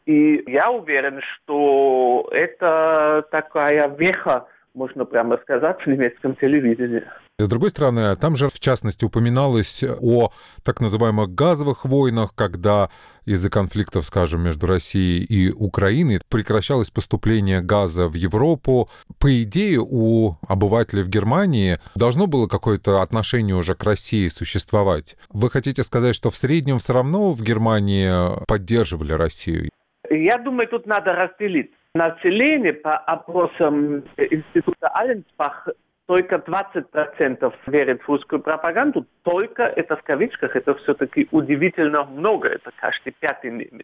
[SPEAKER 7] И я уверен, что это такая веха, можно прямо сказать, в немецком телевидении.
[SPEAKER 1] С другой стороны, там же, в частности, упоминалось о так называемых газовых войнах, когда из-за конфликтов, скажем, между Россией и Украиной прекращалось поступление газа в Европу. По идее, у обывателей в Германии должно было какое-то отношение уже к России существовать. Вы хотите сказать, что в среднем все равно в Германии поддерживали Россию?
[SPEAKER 7] Я думаю, тут надо разделить. Население по опросам Института Алленсбах только двадцать процентов верит в русскую пропаганду, только это в кавычках, это все-таки удивительно много, это каждый пятый немец.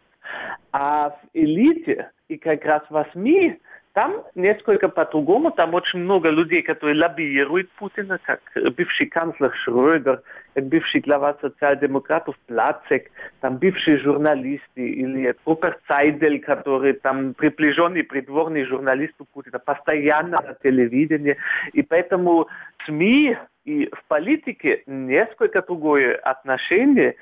[SPEAKER 7] А в элите и как раз в СМИ там несколько по-другому, там очень много людей, которые лоббируют Путина, как бывший канцлер Шрёдер, как бывший глава социал-демократов Плацек, там бывшие журналисты, или Руперт Сайдель, который там приближенный придворный журналист у Путина, постоянно на телевидении. И поэтому СМИ и в политике несколько другое отношение.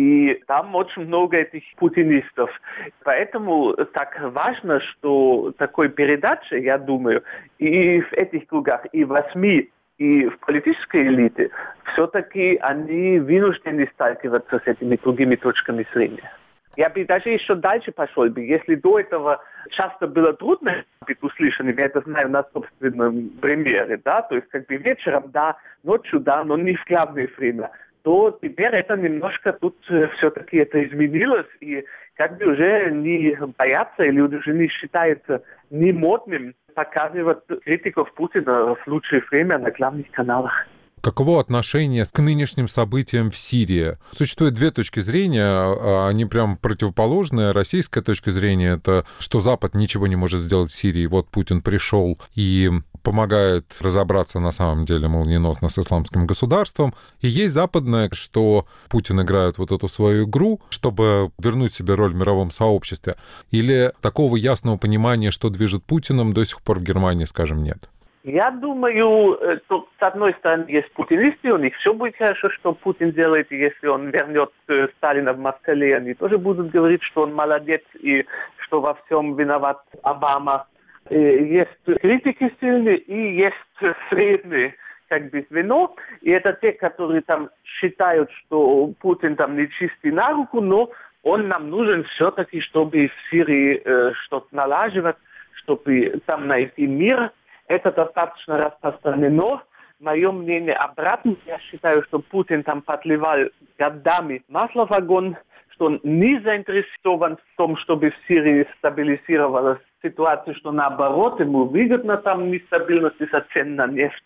[SPEAKER 7] И там очень много этих путинистов. Поэтому так важно, что такой передача, я думаю, и в этих кругах, и в СМИ, и в политической элите, все-таки они вынуждены сталкиваться с этими другими точками зрения. Я бы даже еще дальше пошел бы. Если до этого часто было трудно быть услышанным, я это знаю на собственном примере, да, то есть как бы вечером, да, ночью, да, но не в главное время, то теперь это немножко тут все-таки это изменилось, и как бы уже не боятся или уже не считается не модным показывать критиков Путина в лучшее время на главных каналах.
[SPEAKER 1] Каково отношение к нынешним событиям в Сирии? Существует две точки зрения, они прям противоположные. Российская точка зрения — это что Запад ничего не может сделать в Сирии. Вот Путин пришел и помогает разобраться на самом деле молниеносно с исламским государством. И есть западная, что Путин играет вот эту свою игру, чтобы вернуть себе роль в мировом сообществе. Или такого ясного понимания, что движет Путиным, до сих пор в Германии, скажем, нет?
[SPEAKER 7] Я думаю, что с одной стороны есть путинисты, у них все будет хорошо, что Путин делает, и если он вернет Сталина в Москве, они тоже будут говорить, что он молодец и что во всем виноват Обама. Есть критики сильные и есть средние, как бы, звено, и это те, которые там считают, что Путин там не чистый на руку, но он нам нужен все-таки, чтобы в Сирии э, что-то налаживать, чтобы там найти мир. Это достаточно распространено. Мое мнение обратно. Я считаю, что Путин там подливал годами масло в огонь, что он не заинтересован в том, чтобы в Сирии стабилизировалась ситуация, что наоборот, ему выгодно там нестабильность из-за цен на нефть.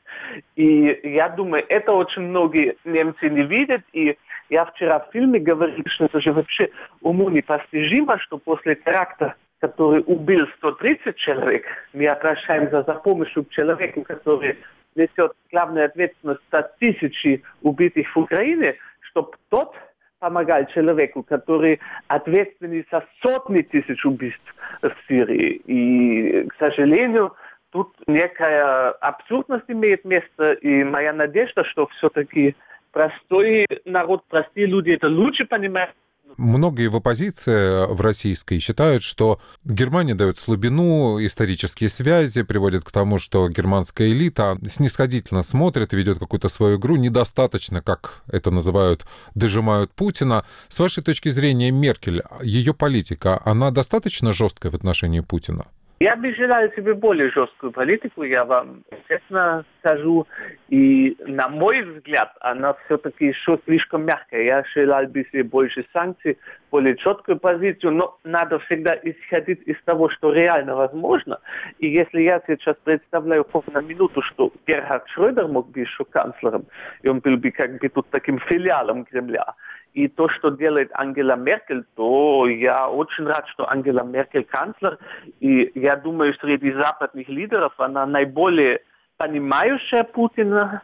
[SPEAKER 7] И я думаю, это очень многие немцы не видят. И я вчера в фильме говорил, что это же вообще уму непостижимо, что после теракта, который убил сто тридцать человек, мы обращаемся за помощью к человеку, который несет главную ответственность за тысячи убитых в Украине, чтобы тот помогал человеку, который ответственен за сотни тысяч убийств в Сирии. И, к сожалению, тут некая абсурдность имеет место, и моя надежда, что все-таки простой народ, простые люди это лучше понимают.
[SPEAKER 1] Многие в оппозиции в российской считают, что Германия дает слабину, исторические связи приводят к тому, что германская элита снисходительно смотрит, ведет какую-то свою игру, недостаточно, как это называют, дожимают Путина. С вашей точки зрения, Меркель, ее политика, она достаточно жесткая в отношении Путина?
[SPEAKER 7] Я бы желал себе более жесткую политику, я вам честно скажу. И, на мой взгляд, она все-таки еще слишком мягкая. Я желал бы себе больше санкций, более четкую позицию, но надо всегда исходить из того, что реально возможно. И если я сейчас представляю хоть на минуту, что Герхард Шрёдер мог быть еще канцлером, и он был бы как бы тут таким филиалом Кремля, и то, что делает Ангела Меркель, то я очень рад, что Ангела Меркель канцлер. И я думаю, среди западных лидеров она наиболее понимающая Путина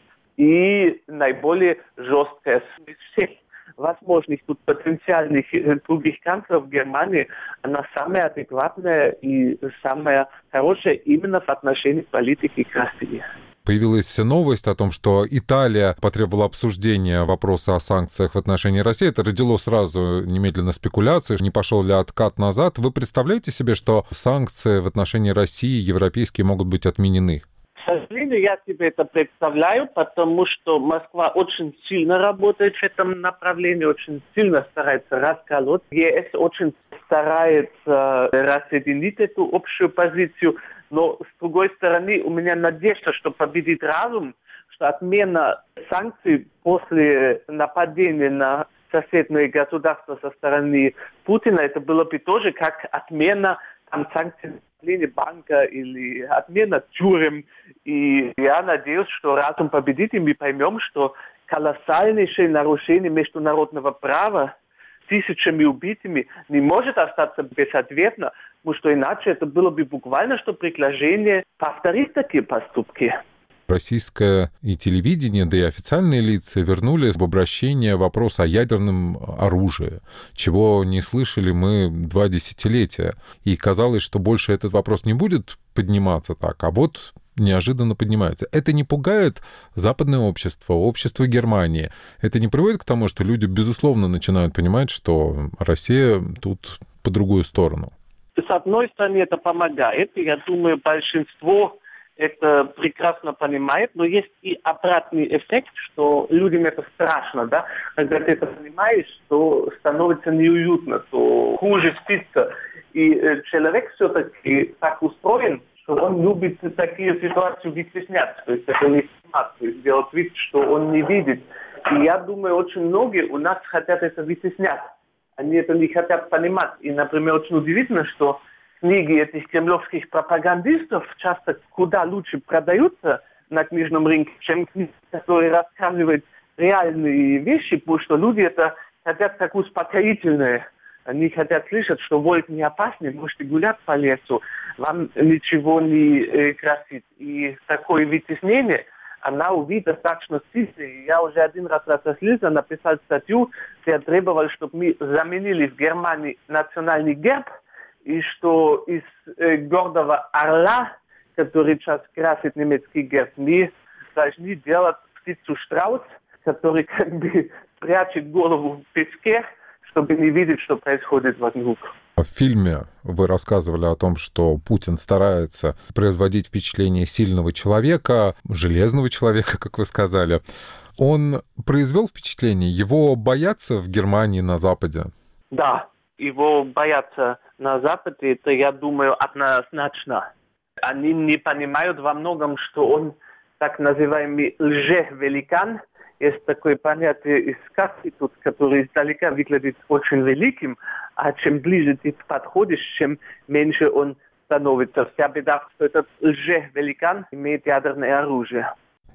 [SPEAKER 7] и наиболее жесткая из всех возможных тут потенциальных других канцлеров Германии. Она самая адекватная и самая хорошая именно в отношении политики к России.
[SPEAKER 1] Появилась новость о том, что Италия потребовала обсуждения вопроса о санкциях в отношении России. Это родило сразу немедленно спекуляции, не пошел ли откат назад. Вы представляете себе, что санкции в отношении России европейские могут быть отменены?
[SPEAKER 7] К сожалению, я себе это представляю, потому что Москва очень сильно работает в этом направлении, очень сильно старается расколоть. ЕС очень старается рассоединить эту общую позицию. Но, с другой стороны, у меня надежда, что победит разум, что отмена санкций после нападения на соседние государства со стороны Путина, это было бы тоже как отмена там, санкций банка или отмена тюрем. И я надеюсь, что разум победит, и мы поймем, что колоссальнейшее нарушение международного права тысячами убитыми не может остаться безответно, потому что иначе это было бы буквально что предложение повторить такие поступки.
[SPEAKER 1] Российское и телевидение, да и официальные лица вернули в обращение вопрос о ядерном оружии, чего не слышали мы два десятилетия. И казалось, что больше этот вопрос не будет подниматься так, а вот неожиданно поднимается. Это не пугает западное общество, общество Германии. Это не приводит к тому, что люди, безусловно, начинают понимать, что Россия тут по другую сторону.
[SPEAKER 7] С одной стороны, это помогает. Я думаю, большинство это прекрасно понимает, но есть и обратный эффект, что людям это страшно, да? Когда ты это понимаешь, то становится неуютно, то хуже спится. И э, человек все-таки так устроен, что он любит такие ситуации вытеснять. То есть это не снимать, то есть делать вид, что он не видит. И я думаю, очень многие у нас хотят это вытеснять. Они это не хотят понимать. И, например, очень удивительно, что книги этих кремлевских пропагандистов часто куда лучше продаются на книжном рынке, чем книги, которые рассказывают реальные вещи, потому что люди это хотят как успокоительное. Они хотят слышать, что войны не опасны, можете гулять по лесу, вам ничего не э, красит. И такое вытеснение, она увидит достаточно сильно. Я уже один раз разослился, написал статью, где я требовал, чтобы мы заменили в Германии национальный герб, и что из э, гордого орла, который сейчас красит немецкий герб, мы должны делать птицу страус, который как бы прячет голову в песке, чтобы не видеть, что происходит вокруг.
[SPEAKER 1] В фильме вы рассказывали о том, что Путин старается производить впечатление сильного человека, железного человека, как вы сказали. Он произвел впечатление? Его боятся в Германии, на Западе?
[SPEAKER 7] Да, его боятся на Западе, это, я думаю, однозначно. Они не понимают во многом, что он так называемый лже-великан. Есть такое понятие из сказки, тут, который издалека выглядит очень великим, а чем ближе ты подходишь, чем меньше он становится. Вся беда, что этот лже-великан имеет ядерное оружие.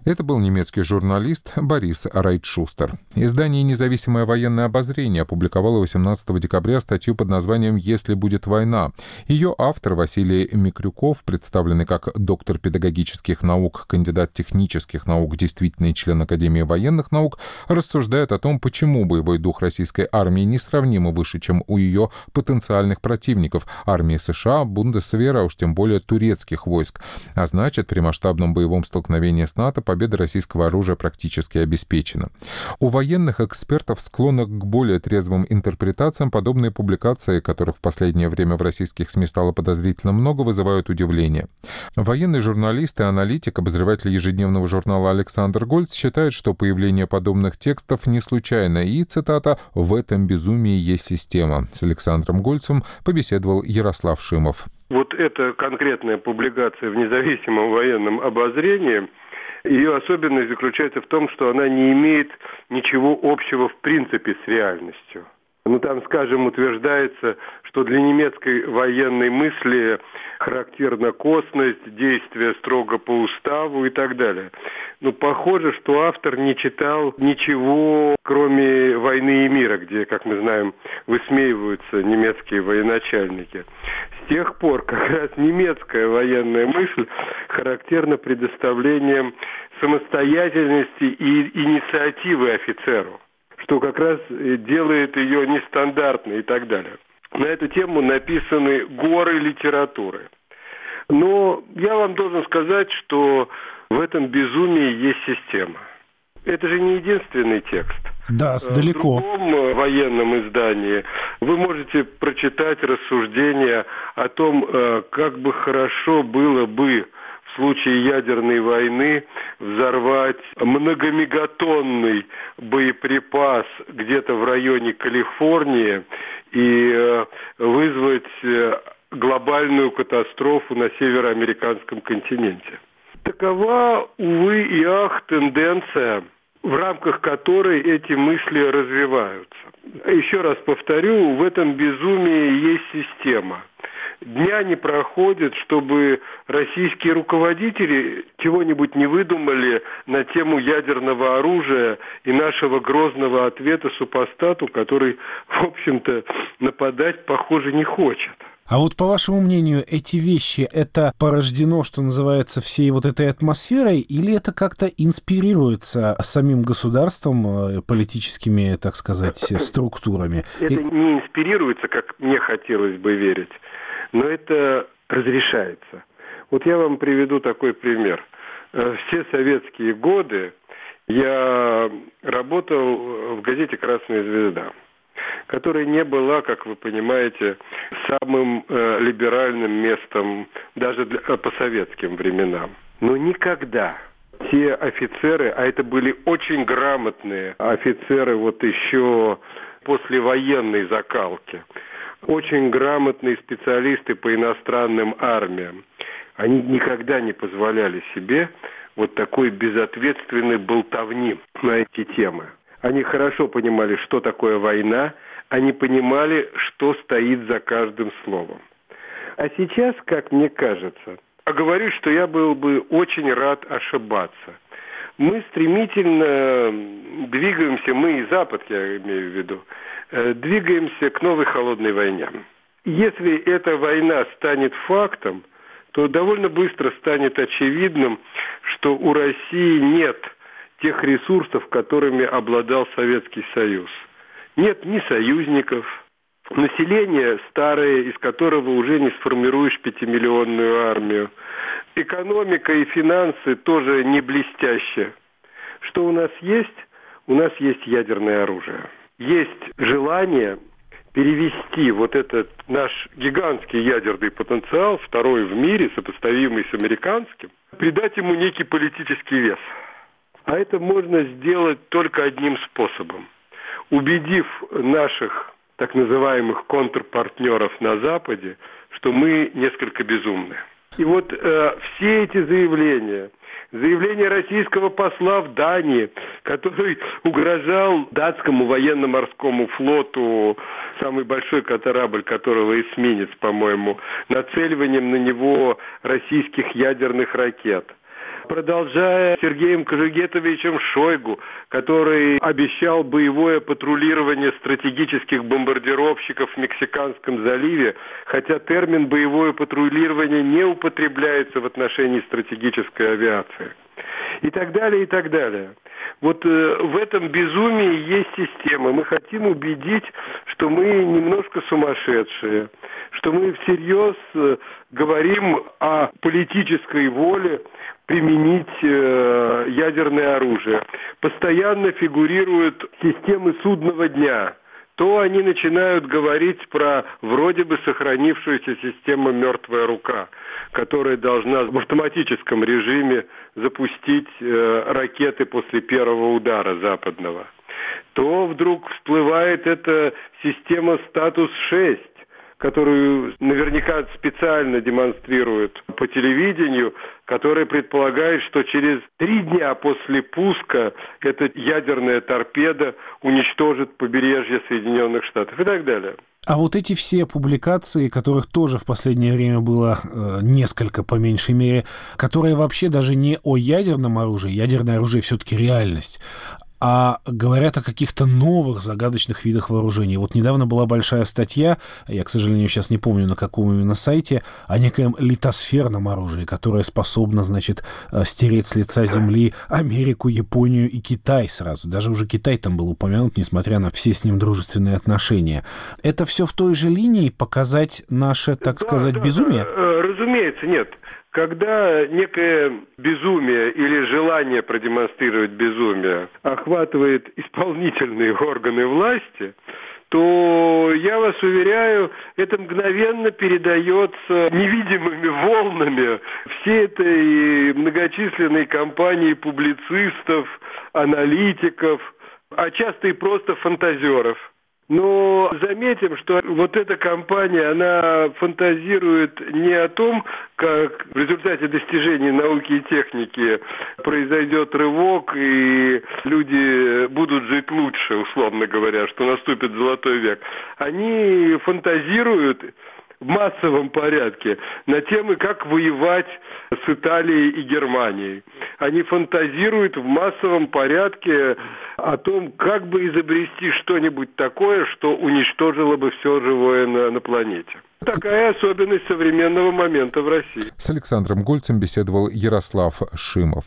[SPEAKER 1] Это был немецкий журналист Борис Райтшустер. Издание «Независимое военное обозрение» опубликовало восемнадцатого декабря статью под названием «Если будет война». Ее автор Василий Микрюков, представленный как доктор педагогических наук, кандидат технических наук, действительный член Академии военных наук, рассуждает о том, почему боевой дух российской армии несравнимо выше, чем у ее потенциальных противников – армии США, Бундесвера, а уж тем более турецких войск. А значит, при масштабном боевом столкновении с НАТО победа российского оружия практически обеспечена. У военных экспертов, склонных к более трезвым интерпретациям, подобные публикации, которых в последнее время в российских СМИ стало подозрительно много, вызывают удивление. Военный журналист и аналитик, обозреватель ежедневного журнала Александр Гольц считает, что появление подобных текстов не случайно и, цитата, «в этом безумии есть система». С Александром Гольцем побеседовал Ярослав Шимов.
[SPEAKER 8] Вот эта конкретная публикация в независимом военном обозрении, ее особенность заключается в том, что она не имеет ничего общего в принципе с реальностью. Ну, там, скажем, утверждается, что для немецкой военной мысли характерна косность, действия строго по уставу и так далее. Но похоже, что автор не читал ничего, кроме «Войны и мира», где, как мы знаем, высмеиваются немецкие военачальники. С тех пор как раз немецкая военная мысль характерна предоставлением самостоятельности и инициативы офицеру, что как раз делает ее нестандартной и так далее. На эту тему написаны горы литературы. Но я вам должен сказать, что в этом безумии есть система. Это же не единственный текст.
[SPEAKER 9] Да, далеко.
[SPEAKER 8] В другом военном издании вы можете прочитать рассуждения о том, как бы хорошо было бы в случае ядерной войны взорвать многомегатонный боеприпас где-то в районе Калифорнии и вызвать глобальную катастрофу на североамериканском континенте. Такова, увы и ах, тенденция, в рамках которой эти мысли развиваются. Еще раз повторю, в этом безумии есть система. Дня не проходит, чтобы российские руководители чего-нибудь не выдумали на тему ядерного оружия и нашего грозного ответа супостату, который, в общем-то, нападать, похоже, не хочет.
[SPEAKER 9] А вот по вашему мнению, эти вещи, это порождено, что называется, всей вот этой атмосферой, или это как-то инспирируется самим государством, политическими, так сказать, структурами?
[SPEAKER 8] Это не инспирируется, как мне хотелось бы верить, но это разрешается. Вот я вам приведу такой пример. Все советские годы я работал в газете «Красная звезда», которая не была, как вы понимаете, самым э, либеральным местом даже для, по советским временам. Но никогда те офицеры, а это были очень грамотные офицеры вот еще послевоенной закалки, очень грамотные специалисты по иностранным армиям, они никогда не позволяли себе вот такой безответственной болтовни на эти темы. Они хорошо понимали, что такое война, они понимали, что стоит за каждым словом. А сейчас, как мне кажется, оговорюсь, что я был бы очень рад ошибаться. Мы стремительно двигаемся, мы и Запад, я имею в виду, двигаемся к новой холодной войне. Если эта война станет фактом, то довольно быстро станет очевидным, что у России нет тех ресурсов, которыми обладал Советский Союз. Нет ни союзников, население старое, из которого уже не сформируешь пятимиллионную армию. Экономика и финансы тоже не блестящие. Что у нас есть? У нас есть ядерное оружие. Есть желание перевести вот этот наш гигантский ядерный потенциал, второй в мире, сопоставимый с американским, придать ему некий политический вес. А это можно сделать только одним способом. Убедив наших так называемых контрпартнеров на Западе, что мы несколько безумны. И вот э, все эти заявления, заявление российского посла в Дании, который угрожал датскому военно-морскому флоту, самый большой корабль которого эсминец, по-моему, нацеливанием на него российских ядерных ракет. продолжая Сергеем Кожегетовичем Шойгу, который обещал боевое патрулирование стратегических бомбардировщиков в Мексиканском заливе, хотя термин «боевое патрулирование» не употребляется в отношении стратегической авиации. И так далее, и так далее. Вот э, в этом безумии есть система. Мы хотим убедить, что мы немножко сумасшедшие, что мы всерьез э, говорим о политической воле применить э, ядерное оружие. Постоянно фигурируют системы судного дня. То они начинают говорить про вроде бы сохранившуюся систему «мертвая рука», которая должна в автоматическом режиме запустить э, ракеты после первого удара западного. То вдруг всплывает эта система «Статус шесть», которую наверняка специально демонстрируют по телевидению, которая предполагает, что через три дня после пуска эта ядерная торпеда уничтожит побережье Соединенных Штатов и так далее.
[SPEAKER 9] А вот эти все публикации, которых тоже в последнее время было э, несколько, по меньшей мере, которые вообще даже не о ядерном оружии, ядерное оружие все-таки реальность, а говорят о каких-то новых загадочных видах вооружений. Вот недавно была большая статья, я, к сожалению, сейчас не помню, на каком именно сайте, о некоем литосферном оружии, которое способно, значит, стереть с лица земли Америку, Японию и Китай сразу. Даже уже Китай там был упомянут, несмотря на все с ним дружественные отношения. Это все в той же линии показать наше, так да, сказать, да, безумие?
[SPEAKER 8] Да, разумеется, нет. Когда некое безумие или желание продемонстрировать безумие охватывает исполнительные органы власти, то, я вас уверяю, это мгновенно передается невидимыми волнами всей этой многочисленной компании публицистов, аналитиков, а часто и просто фантазеров. Но заметим, что вот эта кампания, она фантазирует не о том, как в результате достижений науки и техники произойдет рывок, и люди будут жить лучше, условно говоря, что наступит золотой век. Они фантазируют в массовом порядке на темы, как воевать с Италией и Германией. Они фантазируют в массовом порядке о том, как бы изобрести что-нибудь такое, что уничтожило бы все живое на, на планете. Такая особенность современного момента в России.
[SPEAKER 1] С Александром Гольцем беседовал Ярослав Шимов.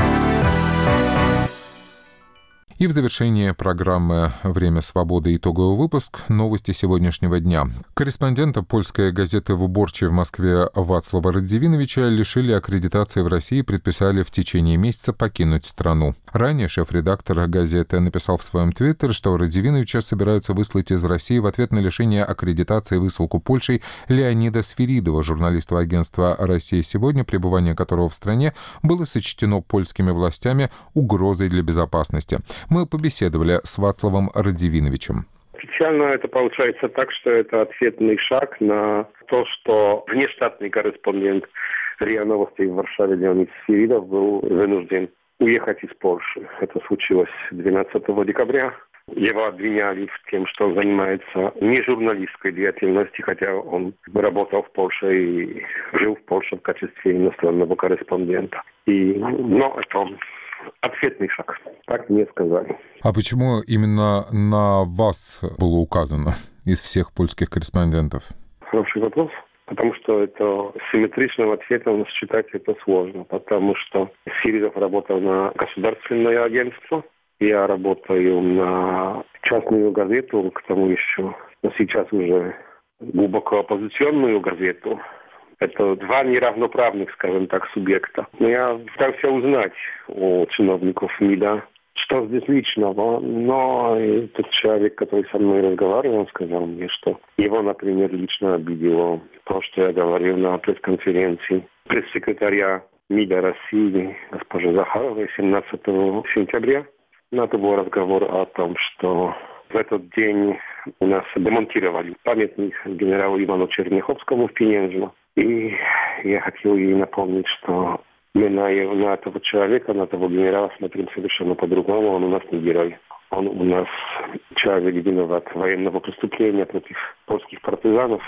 [SPEAKER 1] И в завершение программы «Время свободы» итоговый выпуск «Новости сегодняшнего дня». Корреспондента польской газеты «Выборче» в Москве Вацлава Радзивиновича лишили аккредитации в России и предписали в течение месяца покинуть страну. Ранее шеф-редактор газеты написал в своем твиттере, что Радзивиновича собираются выслать из России в ответ на лишение аккредитации и высылку Польшей Леонида Сферидова, журналиста агентства «Россия сегодня», пребывание которого в стране было сочтено польскими властями угрозой для безопасности. Мы побеседовали с Вацлавом Радзивиновичем.
[SPEAKER 2] Официально это получается так, что это ответный шаг на то, что внештатный корреспондент РИА Новостей в Варшаве Леонид Сферидов был вынужден уехать из Польши. Это случилось двенадцатого декабря. Его обвиняли в том, что он занимается не журналистской деятельностью, хотя он работал в Польше и жил в Польше в качестве иностранного корреспондента. И, но это ответный шаг. Так мне сказали.
[SPEAKER 1] А почему именно на вас было указано из всех польских корреспондентов?
[SPEAKER 2] Хороший вопрос. Потому что это симметричным ответом считать это сложно. Потому что Сферидов работал на государственное агентство. Я работаю на частную газету, к тому еще, но сейчас уже глубоко оппозиционную газету. Это два неравноправных, скажем так, субъекта. Но я пытался узнать у чиновников МИДа, что здесь личного. Но тот человек, который со мной разговаривал, он сказал мне, что его, например, лично обидело то, что я говорил на пресс-конференции пресс-секретаря МИДа России госпожи Захаровой семнадцатого сентября. Но это был разговор о том, что в этот день у нас демонтировали памятник генералу Ивану Черняховскому в Пененжно. И я хотел ей напомнить, что мы на, на этого человека, на этого генерала смотрим совершенно по-другому. Он у нас не герой. Он у нас человек виноват военного преступления против польских партизанов.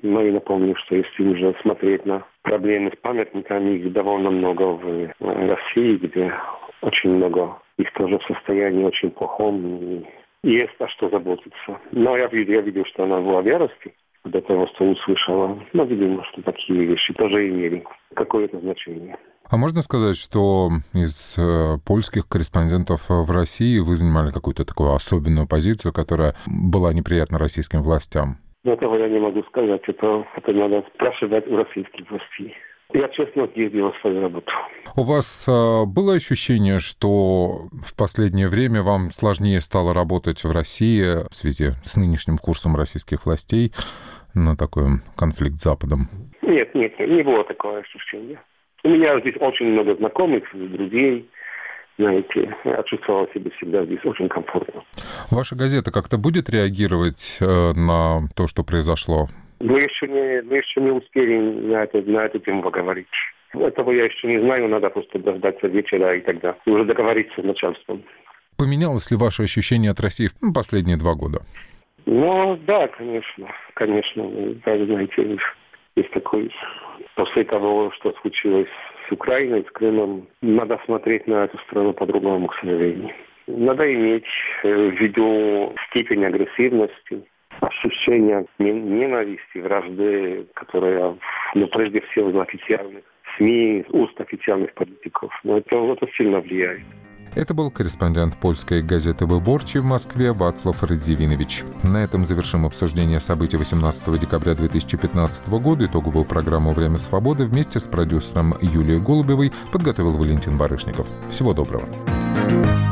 [SPEAKER 10] Но и напомню, что если уже смотреть на проблемы с памятниками, их довольно много в России, где очень много их тоже в состоянии очень плохом. И есть о что заботиться. Но я видел, я видел, что она была в ярости до того, что услышала. Но, видимо, что такие вещи тоже имели какое-то значение.
[SPEAKER 1] А можно сказать, что из э, польских корреспондентов в России вы занимали какую-то такую особенную позицию, которая была неприятна российским властям?
[SPEAKER 10] Этого я не могу сказать. Это, это надо спрашивать у российских властей. Я честно сделал свою работу.
[SPEAKER 1] У вас э, было ощущение, что в последнее время вам сложнее стало работать в России в связи с нынешним курсом российских властей на такой конфликт с Западом?
[SPEAKER 10] Нет, нет, не было такого ощущения. У меня здесь очень много знакомых, друзей. Знаете, я чувствовал себя всегда здесь очень комфортно.
[SPEAKER 1] Ваша газета как-то будет реагировать э, на то, что произошло?
[SPEAKER 10] Мы еще не, мы еще не успели на, это, на эту тему поговорить. Этого я еще не знаю, надо просто дождаться вечера и тогда уже договориться с начальством.
[SPEAKER 1] Поменялось ли ваше ощущение от России в последние два года?
[SPEAKER 10] Ну, да, конечно, конечно. Вы знаете, есть такой... После того, что случилось с Украиной, с Крымом, надо смотреть на эту страну по-другому, к сожалению. Надо иметь в виду степень агрессивности, ощущение ненависти, вражды, которая, ну, прежде всего, из официальных СМИ, уст официальных политиков. Но это, это сильно влияет.
[SPEAKER 1] Это был корреспондент польской газеты «Выборчий» в Москве Вацлав Радзивинович. На этом завершим обсуждение событий восемнадцатого декабря две тысячи пятнадцатого года. Итоговую программу «Время свободы» вместе с продюсером Юлией Голубевой подготовил Валентин Барышников. Всего доброго.